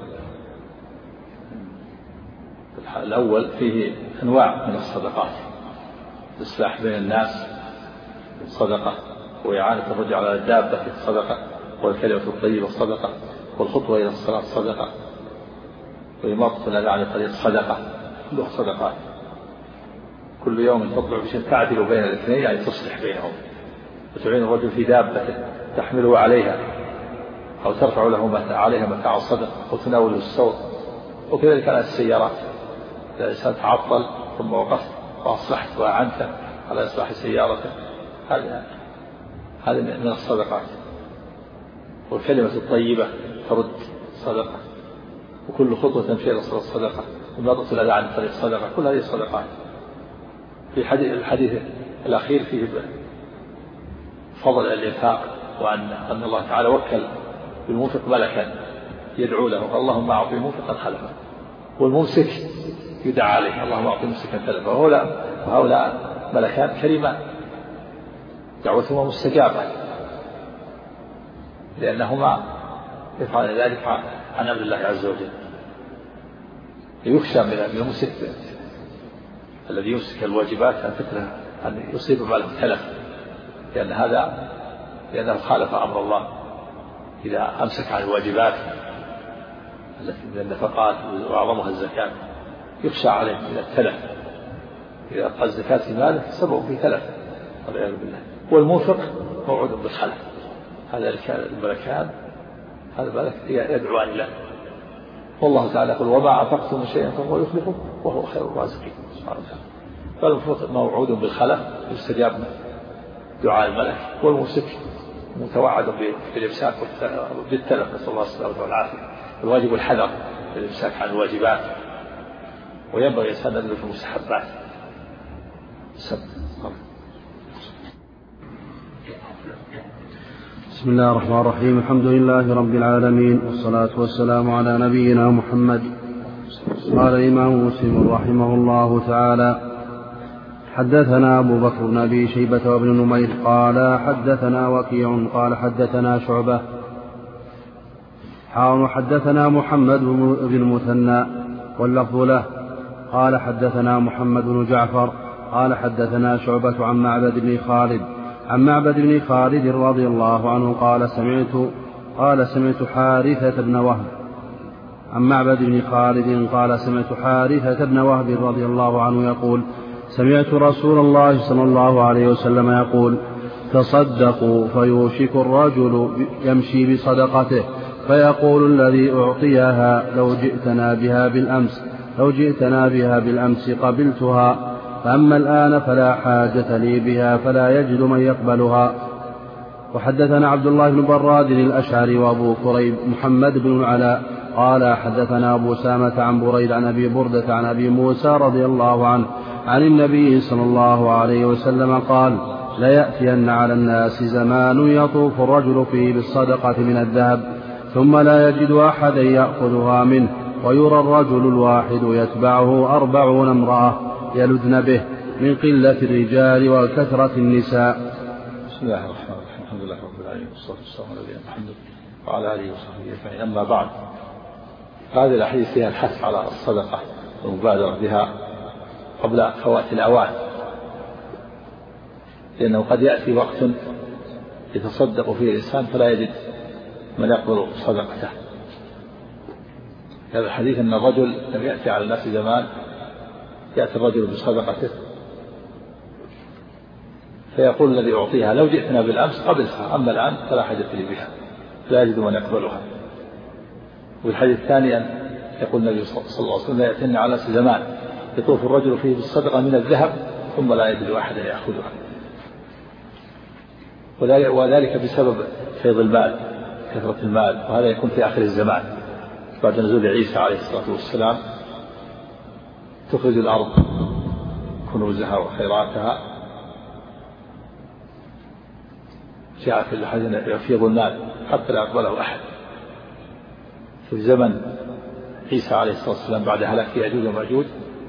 S2: الأول فيه أنواع من الصدقات، الإصلاح بين الناس صدقة، وإعانة الرجل على الدابة صدقة، والكلمة الطيبة صدقة، والخطوة إلى الصلاة صدقة، وإماطة الأذى عن الطريق صدقة، كلها صدقات. كل يوم تطلع بشيء تعدل بين الاثنين يعني تصلح بينهم، وتعين الرجل في دابته تحمله عليها أو ترفع له عليها متاع الصدقة وتناوله السوق. وكذلك على السيارات، إذا الإنسان تعطل ثم وقفت وأصلحت وأعنت على إصلاح سيارته، هذا هذا من الصدقات. والكلمة الطيبة ترد صدقة، وكل خطوة تمشي إلى الصلاة صدقة، ومضغط الأذى عن الطريق صدقة، كل هذه الصدقات. في حديث الحديث الأخير فيه فضل الإنفاق، وأن أن الله تعالى وكل بالمنفق ملكا يدعو له اللهم أعطي منفقا خلفا، والممسك يدعى عليه اللهم أعطي ممسكا تلفا. وهؤلاء وهؤلاء ملكان كريمان دعوتهما مستجابة، لأنهما يفعل ذلك عن أمر الله عز وجل. يخشى من الممسك الذي يمسك الواجبات أن تكره أن يصيب ماله تلف، لأن هذا لأنه خالف أمر الله. إذا أمسك عن الواجبات التي من النفقات وأعظمها الزكاة يخشى عليه من التلف، إذا ألقى الزكاة في ماله سبب في تلف والعياذ بالله. والمنفق موعود بالخلف، هذا الملكان هذا الملك يدعوان له، والله تعالى يقول وما أنفقتم من شيء فهو يخلفه وهو خير الرازقين سبحانه وتعالى. فالمنفق موعود بالخلف يستجاب دعاء الملك، والممسك متوعد بالإمساك بالتلف، نسأل الله السلامة والعافية. الواجب الحذر بالإمساك عن الواجبات، وينبغي الإنسان أن يدرك المستحبات.
S4: بسم الله الرحمن الرحيم. الحمد لله رب العالمين، والصلاة والسلام على نبينا محمد. قال الإمام مسلم رحمه الله تعالى حدثنا أبو بكر بن أبي شيبة وابن نمير قال حدثنا وكيع قال حدثنا شعبة حاول حدثنا محمد بن المثنى واللفظ له قال حدثنا محمد بن جعفر قال حدثنا شعبة عن معبد بن خالد عن معبد بن خالد رضي الله عنه قال سمعت قال سمعت حارثة بن وهب عن معبد بن خالد قال سمعت حارثة بن وهب رضي الله عنه يقول سمعت رسول الله صلى الله عليه وسلم يقول تصدقوا فيوشك الرجل يمشي بصدقته فيقول الذي أعطيها لو جئتنا بها بالأمس لو جئتنا بها بالأمس قبلتها، فأما الآن فلا حاجة لي بها فلا يجد من يقبلها. وحدثنا عبد الله بن براد الأشعري وأبو كريب محمد بن العلاء قال حدثنا أبو سامة عن بريد عن أبي بردة عن أبي موسى رضي الله عنه عن النبي صلى الله عليه وسلم قال ليأتين على الناس زمان يطوف الرجل فيه بالصدقة من الذهب ثم لا يجد أحدا يأخذها منه، ويرى الرجل الواحد يتبعه أربعون امرأة يلدن به من قلة الرجال وكثرة النساء.
S2: بسم الله الرحمن الرحيم. الحمد لله رب العالمين، والصلاة والسلام على نبينا محمد وعلى آله وصحبه أجمعين. أما بعد، هذه الأحاديث فيها الحث على الصدقة والمبادرة بها قبل فوات الأوان، لأنه قد يأتي وقت يتصدق فيه الإنسان فلا يجد من يقبل صدقته. هذا الحديث أن الرجل لم يأتي على الناس زمان يأتي الرجل بصدقته فيقول الذي أعطيها لو جئتنا بالأمس قبلها، أما الآن فلا حاجة لي بها لا يجد من يقبلها. والحديث الثاني أن يقول النبي صلى الله عليه وسلم لا يأتيني على الناس زمان يطوف الرجل فيه بالصدقة من الذهب ثم لا يجد أحدا يأخذها، وذلك بسبب فيض المال كثرة المال، وهذا يكون في آخر الزمان بعد نزول عيسى عليه الصلاة والسلام تخرج الأرض كنوزها وخيراتها. جاء في الحديث يفيض المال حتى لا يقبله أحد. في زمن عيسى عليه الصلاة والسلام بعد هلاك يأجوج ومأجوج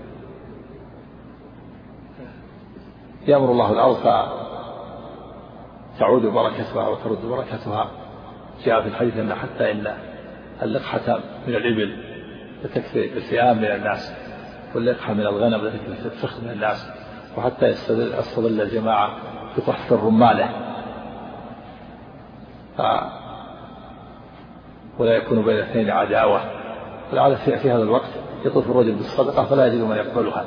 S2: يأمر الله الأرض فتعود بركتها وترد بركتها. جاء في الحديث أن حتى إن اللقحة من الإبل لتكفي الفئام من الناس، واللقحة من الغنم لتكفي الفخذ من الناس، وحتى يستظل الجماعة بطحف الرمالة ف... ولا يكون بين الاثنين عداوة. العادة في هذا الوقت يطوف الرجل بالصدقة فلا يجد من يقبلها.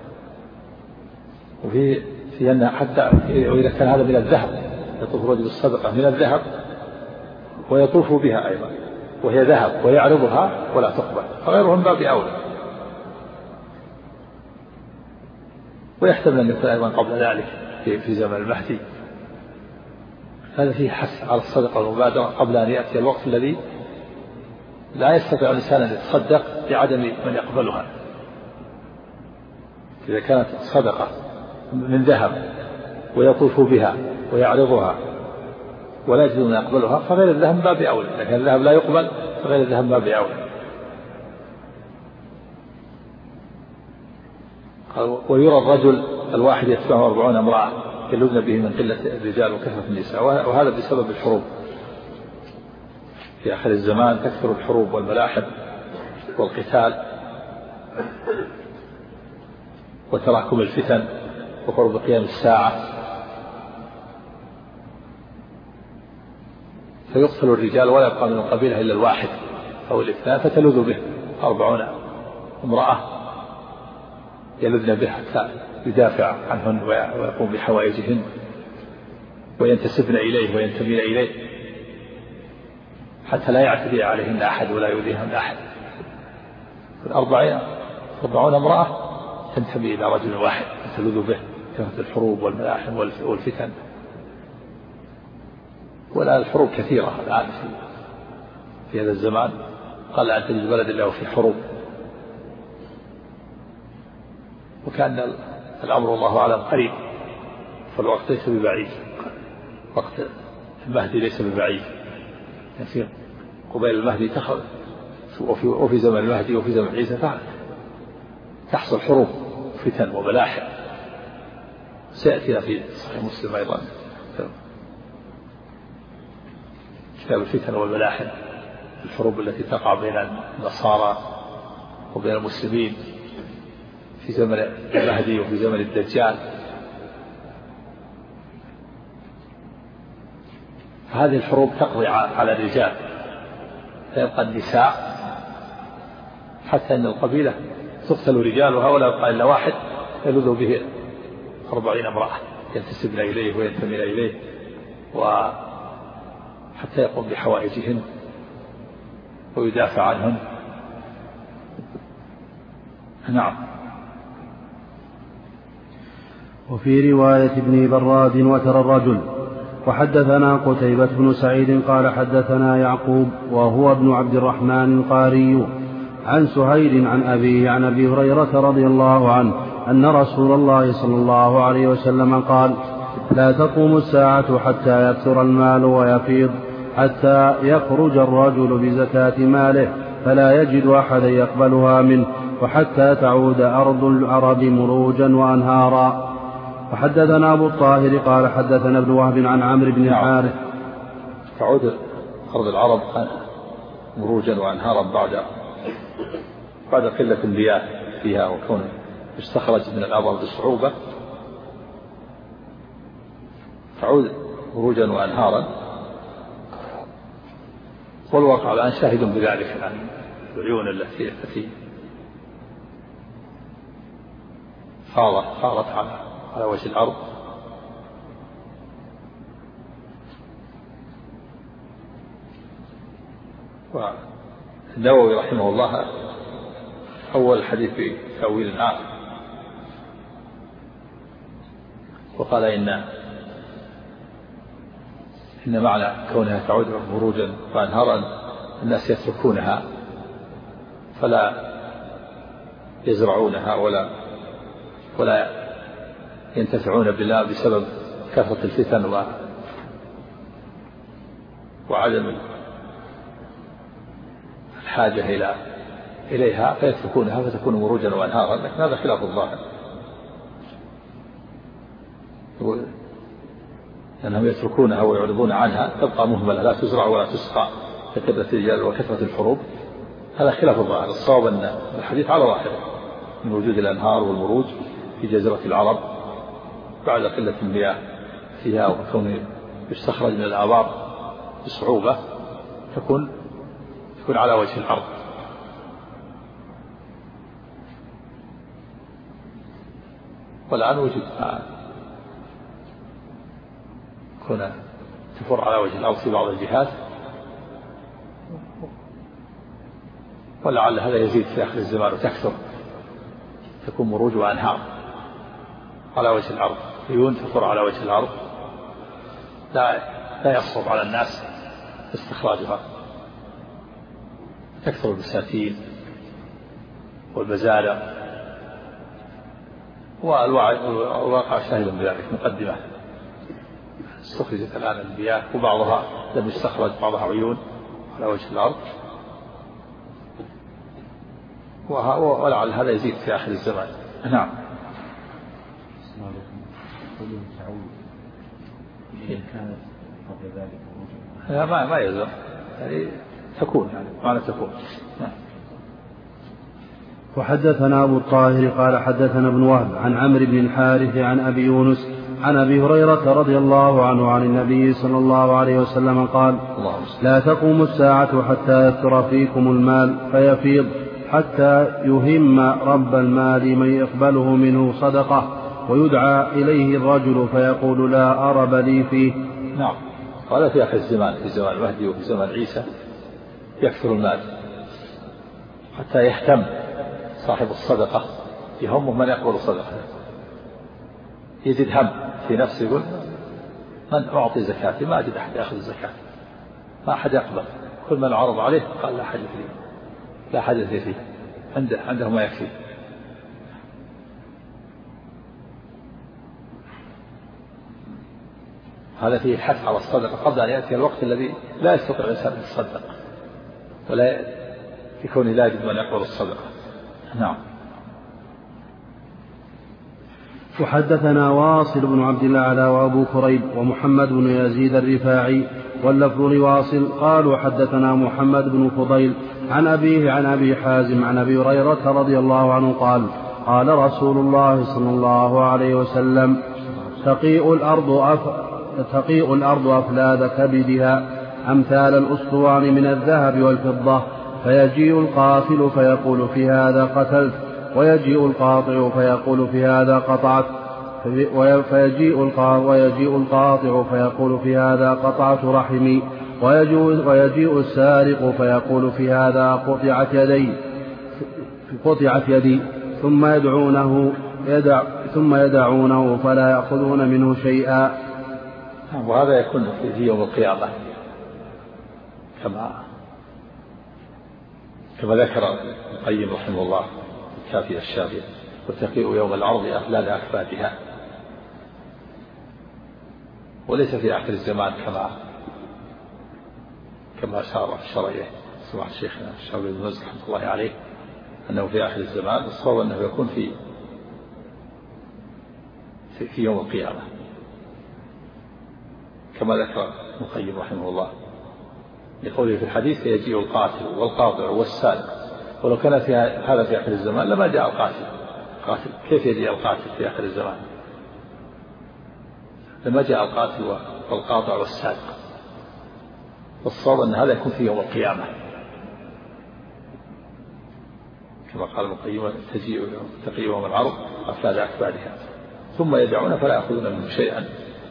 S2: وفي في أن حتى وإذا كان هذا من الذهب يطوف الرجل بالصدقة من الذهب ويطوف بها أيضا وهي ذهب ويعرضها ولا تقبل، فغيرهم باب أولى. ويحتمل أن يكون أيضا قبل ذلك في, في زمن المهدي. هذا فيه حث على الصدقة والمبادرة قبل أن يأتي الوقت الذي لا يستطيع الإنسان أن يتصدق لعدم من يقبلها. إذا كانت صدقة من ذهب ويطوف بها ويعرضها ولا يجد من يقبلها فغير الذهب باب أولى، لكن الذهب لا يقبل فغير الذهب باب أولى. ويرى الرجل الواحد يتبعه أربعون امرأة يلذن به من قلة الرجال وكثرة النساء، وهذا بسبب الحروب. في آخر الزمان تكثر الحروب والملاحم والقتال وتراكم الفتن وقرب قيام الساعة، فيقتل الرجال ولا يبقى من القبيلة إلا الواحد أو الاثنان، فتلذ به أربعون امرأة يلذن به حتى يدافع عنهن ويقوم بحوائجهن وينتسبن إليه وينتمين إليه حتى لا يعتدي عليهن أحد ولا يؤذيهن أحد. الأربعين أربعون امرأة تنتمي إلى رجل واحد تلذ به كثرة الحروب والملاحم والفتن. ولا الحروب كثيرة الآن في, في هذا الزمان، قال أن تجد بلد إلا وفي حروب. وكان الأمر الله أعلم قريب، فالوقت ليس ببعيد، وقت المهدي ليس ببعيد. يصير قبيل المهدي تخرج وفي, وفي زمن المهدي وفي زمن عيسى تحصل حروب فتن وملاحم. سيأتينا في صحيح مسلم أيضا كتاب الفتن والملاحم، الحروب التي تقع بين النصارى وبين المسلمين في زمن المهدي وفي زمن الدجال. هذه الحروب تقضي على الرجال فيبقى النساء، حتى أن القبيلة تقتل رجالها ولا يبقى إلا واحد يلذ به أربعين امرأة ينتسبن إليه وينتمين إليه وحتى يقوم بحوائجهن ويدافع عنهن. نعم.
S4: وفي رواية ابن براد وترى الرجل. وحدثنا قتيبة بن سعيد قال حدثنا يعقوب وهو ابن عبد الرحمن القاري عن سهيل عن أبيه عن أبي هريرة رضي الله عنه أن رسول الله صلى الله عليه وسلم قال: لا تقوم الساعة حتى يكثر المال ويفيض، حتى يخرج الرجل بزكاة ماله فلا يجد أحدا يقبلها منه، وحتى تعود أرض العرب مروجا وأنهارا. وحدثنا أبو الطاهر قال حدثنا ابن وهب عن عمرو بن الحارث.
S2: تعود أرض العرب مروجا وأنهارا بعد بعد قلة المياه فيها وكون استخرج من الأرض بصعوبة، تعود مروجا وأنهارا. والواقع الآن شاهد بذلك عن العيون التي التي صارت صارت على على وجه الأرض. والنووي رحمه الله أول الحديث في تأويل آخر، وقال إن إن معنى كونها تعود مروجا وأنهارا الناس يتركونها فلا يزرعونها ولا ولا ينتفعون بها بسبب كثرة الفتن و وعدم الحاجة إلى إليها فيتركونها فتكون مروجا وأنهارا، لكن هذا خلاف الظاهر، لأنهم يتركونها ويعرضون عنها تبقى مهملة لا تزرع ولا تسقى كثرة الرجال وكثرة الحروب. هذا خلاف الظاهر. الصواب أن الحديث على ظاهره من وجود الأنهار والمروج في جزيرة العرب بعد قلة المياه فيها وكون يستخرج من الآبار بصعوبة تكون تكون على وجه الأرض. والآن وجد كنا تفر على وجه الأرض في بعض الجهات، ولعل هذا يزيد في آخر الزمان وتكثر، تكون مروج وأنهار على وجه الأرض، عيون تفر على وجه الأرض لا لا يصعب على الناس استخراجها، تكثر البساتين والمزارع، والواقع شاهد بذلك. مقدمة استخرجت الآن المياه وبعضها لم يستخرج، بعضها عيون على وجه الأرض، ولعل هذا يزيد في آخر الزمان. نعم. لا ما ما يلزم يعني تكون يعني معنى تكون. نعم.
S4: وحدثنا أبو الطاهر قال حدثنا ابن وهب عن عمرو بن الحارث عن أبي يونس عن أبي هريرة رضي الله عنه عن النبي صلى الله عليه وسلم قال: لا تقوم الساعة حتى يكثر فيكم المال فيفيض حتى يهم رب المال من يقبله منه صدقة ويدعى إليه الرجل فيقول لا أرب لي فيه.
S2: نعم. هذا في آخر الزمان، في زمان المهدي وفي زمان عيسى يكثر المال حتى يهتم صاحب الصدقة، يهمه من يقبل الصدقة، يجد هم في نفسه يقول من أعطي زكاتي، ما أجد أحد يأخذ الزكاة، ما أحد يقبل، كل من عرض عليه قال لا حاجة لي لا حاجة لي فيه، عنده عنده ما يكفي. هذا فيه حث على الصدقة قبل أن يأتي الوقت الذي لا يستطيع الإنسان أن يتصدق ولا يكون لا يجد من يقبل الصدقة. نعم.
S4: وحدثنا واصل بن عبد الله وأبو كريب ومحمد بن يزيد الرفاعي واللفظ لواصل قالوا حدثنا محمد بن فضيل عن أبيه عن أبي حازم عن أبي هريرة رضي الله عنه قال: قال رسول الله صلى الله عليه وسلم: تقيء الأرض أف... تقيء الأرض أفلاد كبدها أمثال الأسطوان من الذهب والفضة، فيجيء القاتل فيقول في هذا قتلت، ويجيء القاطع فيقول في هذا قطعت، فيجيء ويجيء القاطع فيقول في هذا قطعت رحمي، ويجيء السارق فيقول في هذا قطعت يدي قطعت يدي ثم يدعونه يدع ثم يدعونه فلا يأخذون منه شيئا.
S2: وهذا يكون في يوم القيامة كما كما ذكر القيم رحمه الله في الكافية الشافية: وتقيء يوم العرض أفلاد أكبادها. وليس في آخر الزمان كما كما أشار الشرعية سمع شيخنا الشافعي بن باز رحمه الله عليه أنه في آخر الزمان، الصواب أنه يكون في في يوم القيامة كما ذكر ابن القيم رحمه الله لقوله في الحديث: يجيء القاتل والقاطع والسارق. ولو كان في هذا في آخر الزمان لما جاء القاتل. قاتل كيف يجيء القاتل في آخر الزمان؟ لما جاء القاتل والقاطع والسارق. والصواب أن هذا يكون في يوم القيامة كما قال ابن القيم: تجيء تقي يوم العرض أفلاد أكبادها ثم يدعون فلا يأخذون منه شيئا.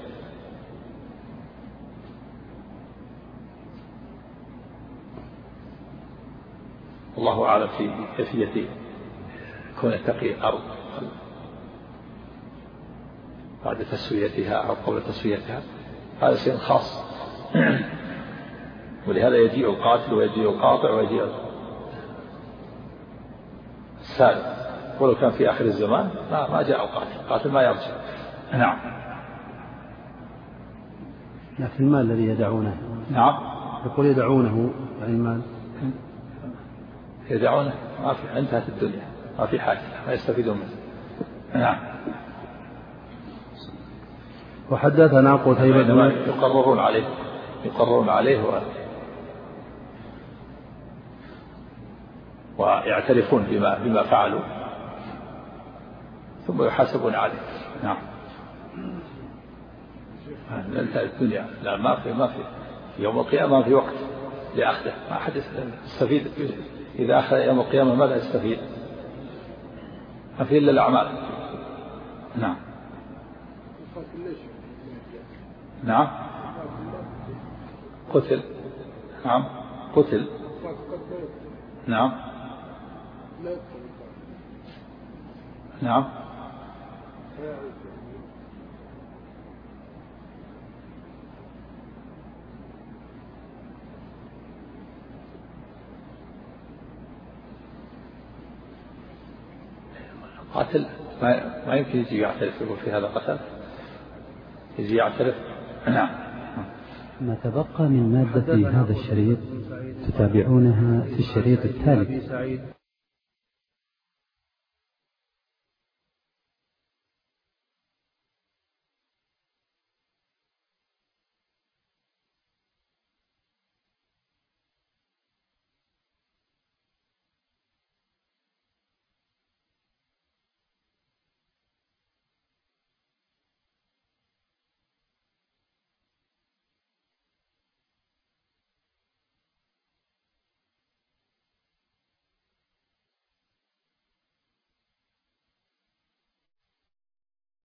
S2: الله أعلم في كيفية كون تقي الأرض بعد تسويتها أو قبل تسويتها، هذا شيء خاص. ولهذا يجيء القاتل ويجيء القاطع ويجيء سالم، ولو كان في آخر الزمان ما ما جاء القاتل، القاتل ما يرجع. نعم.
S4: لكن المال الذي يدعونه.
S2: نعم.
S4: يقول يدعونه يعني المال.
S2: يدعونه ما في، انتهت الدنيا ما في حاجة، ما يستفيدون منه. نعم.
S4: وحدثنا قتيبة بن
S2: يقررون عليه يقررون عليه و... ويعترفون بما بما فعلوا ثم يحاسبون عليه. نعم. انتهت الدنيا، لا ما في ما في يوم القيامة ما في وقت لأخذه، ما أحد يستفيد. إذا أخذ يوم القيامة ماذا يستفيد؟ ما في إلا الأعمال. نعم. نعم. قتل. نعم. قتل. نعم. نعم. قاتل ما ما يمكن يجي يعترف يقول في هذا قتل، يجي يعترف. نعم.
S5: ما تبقى من مادة هذا الشريط تتابعونها في الشريط التالي.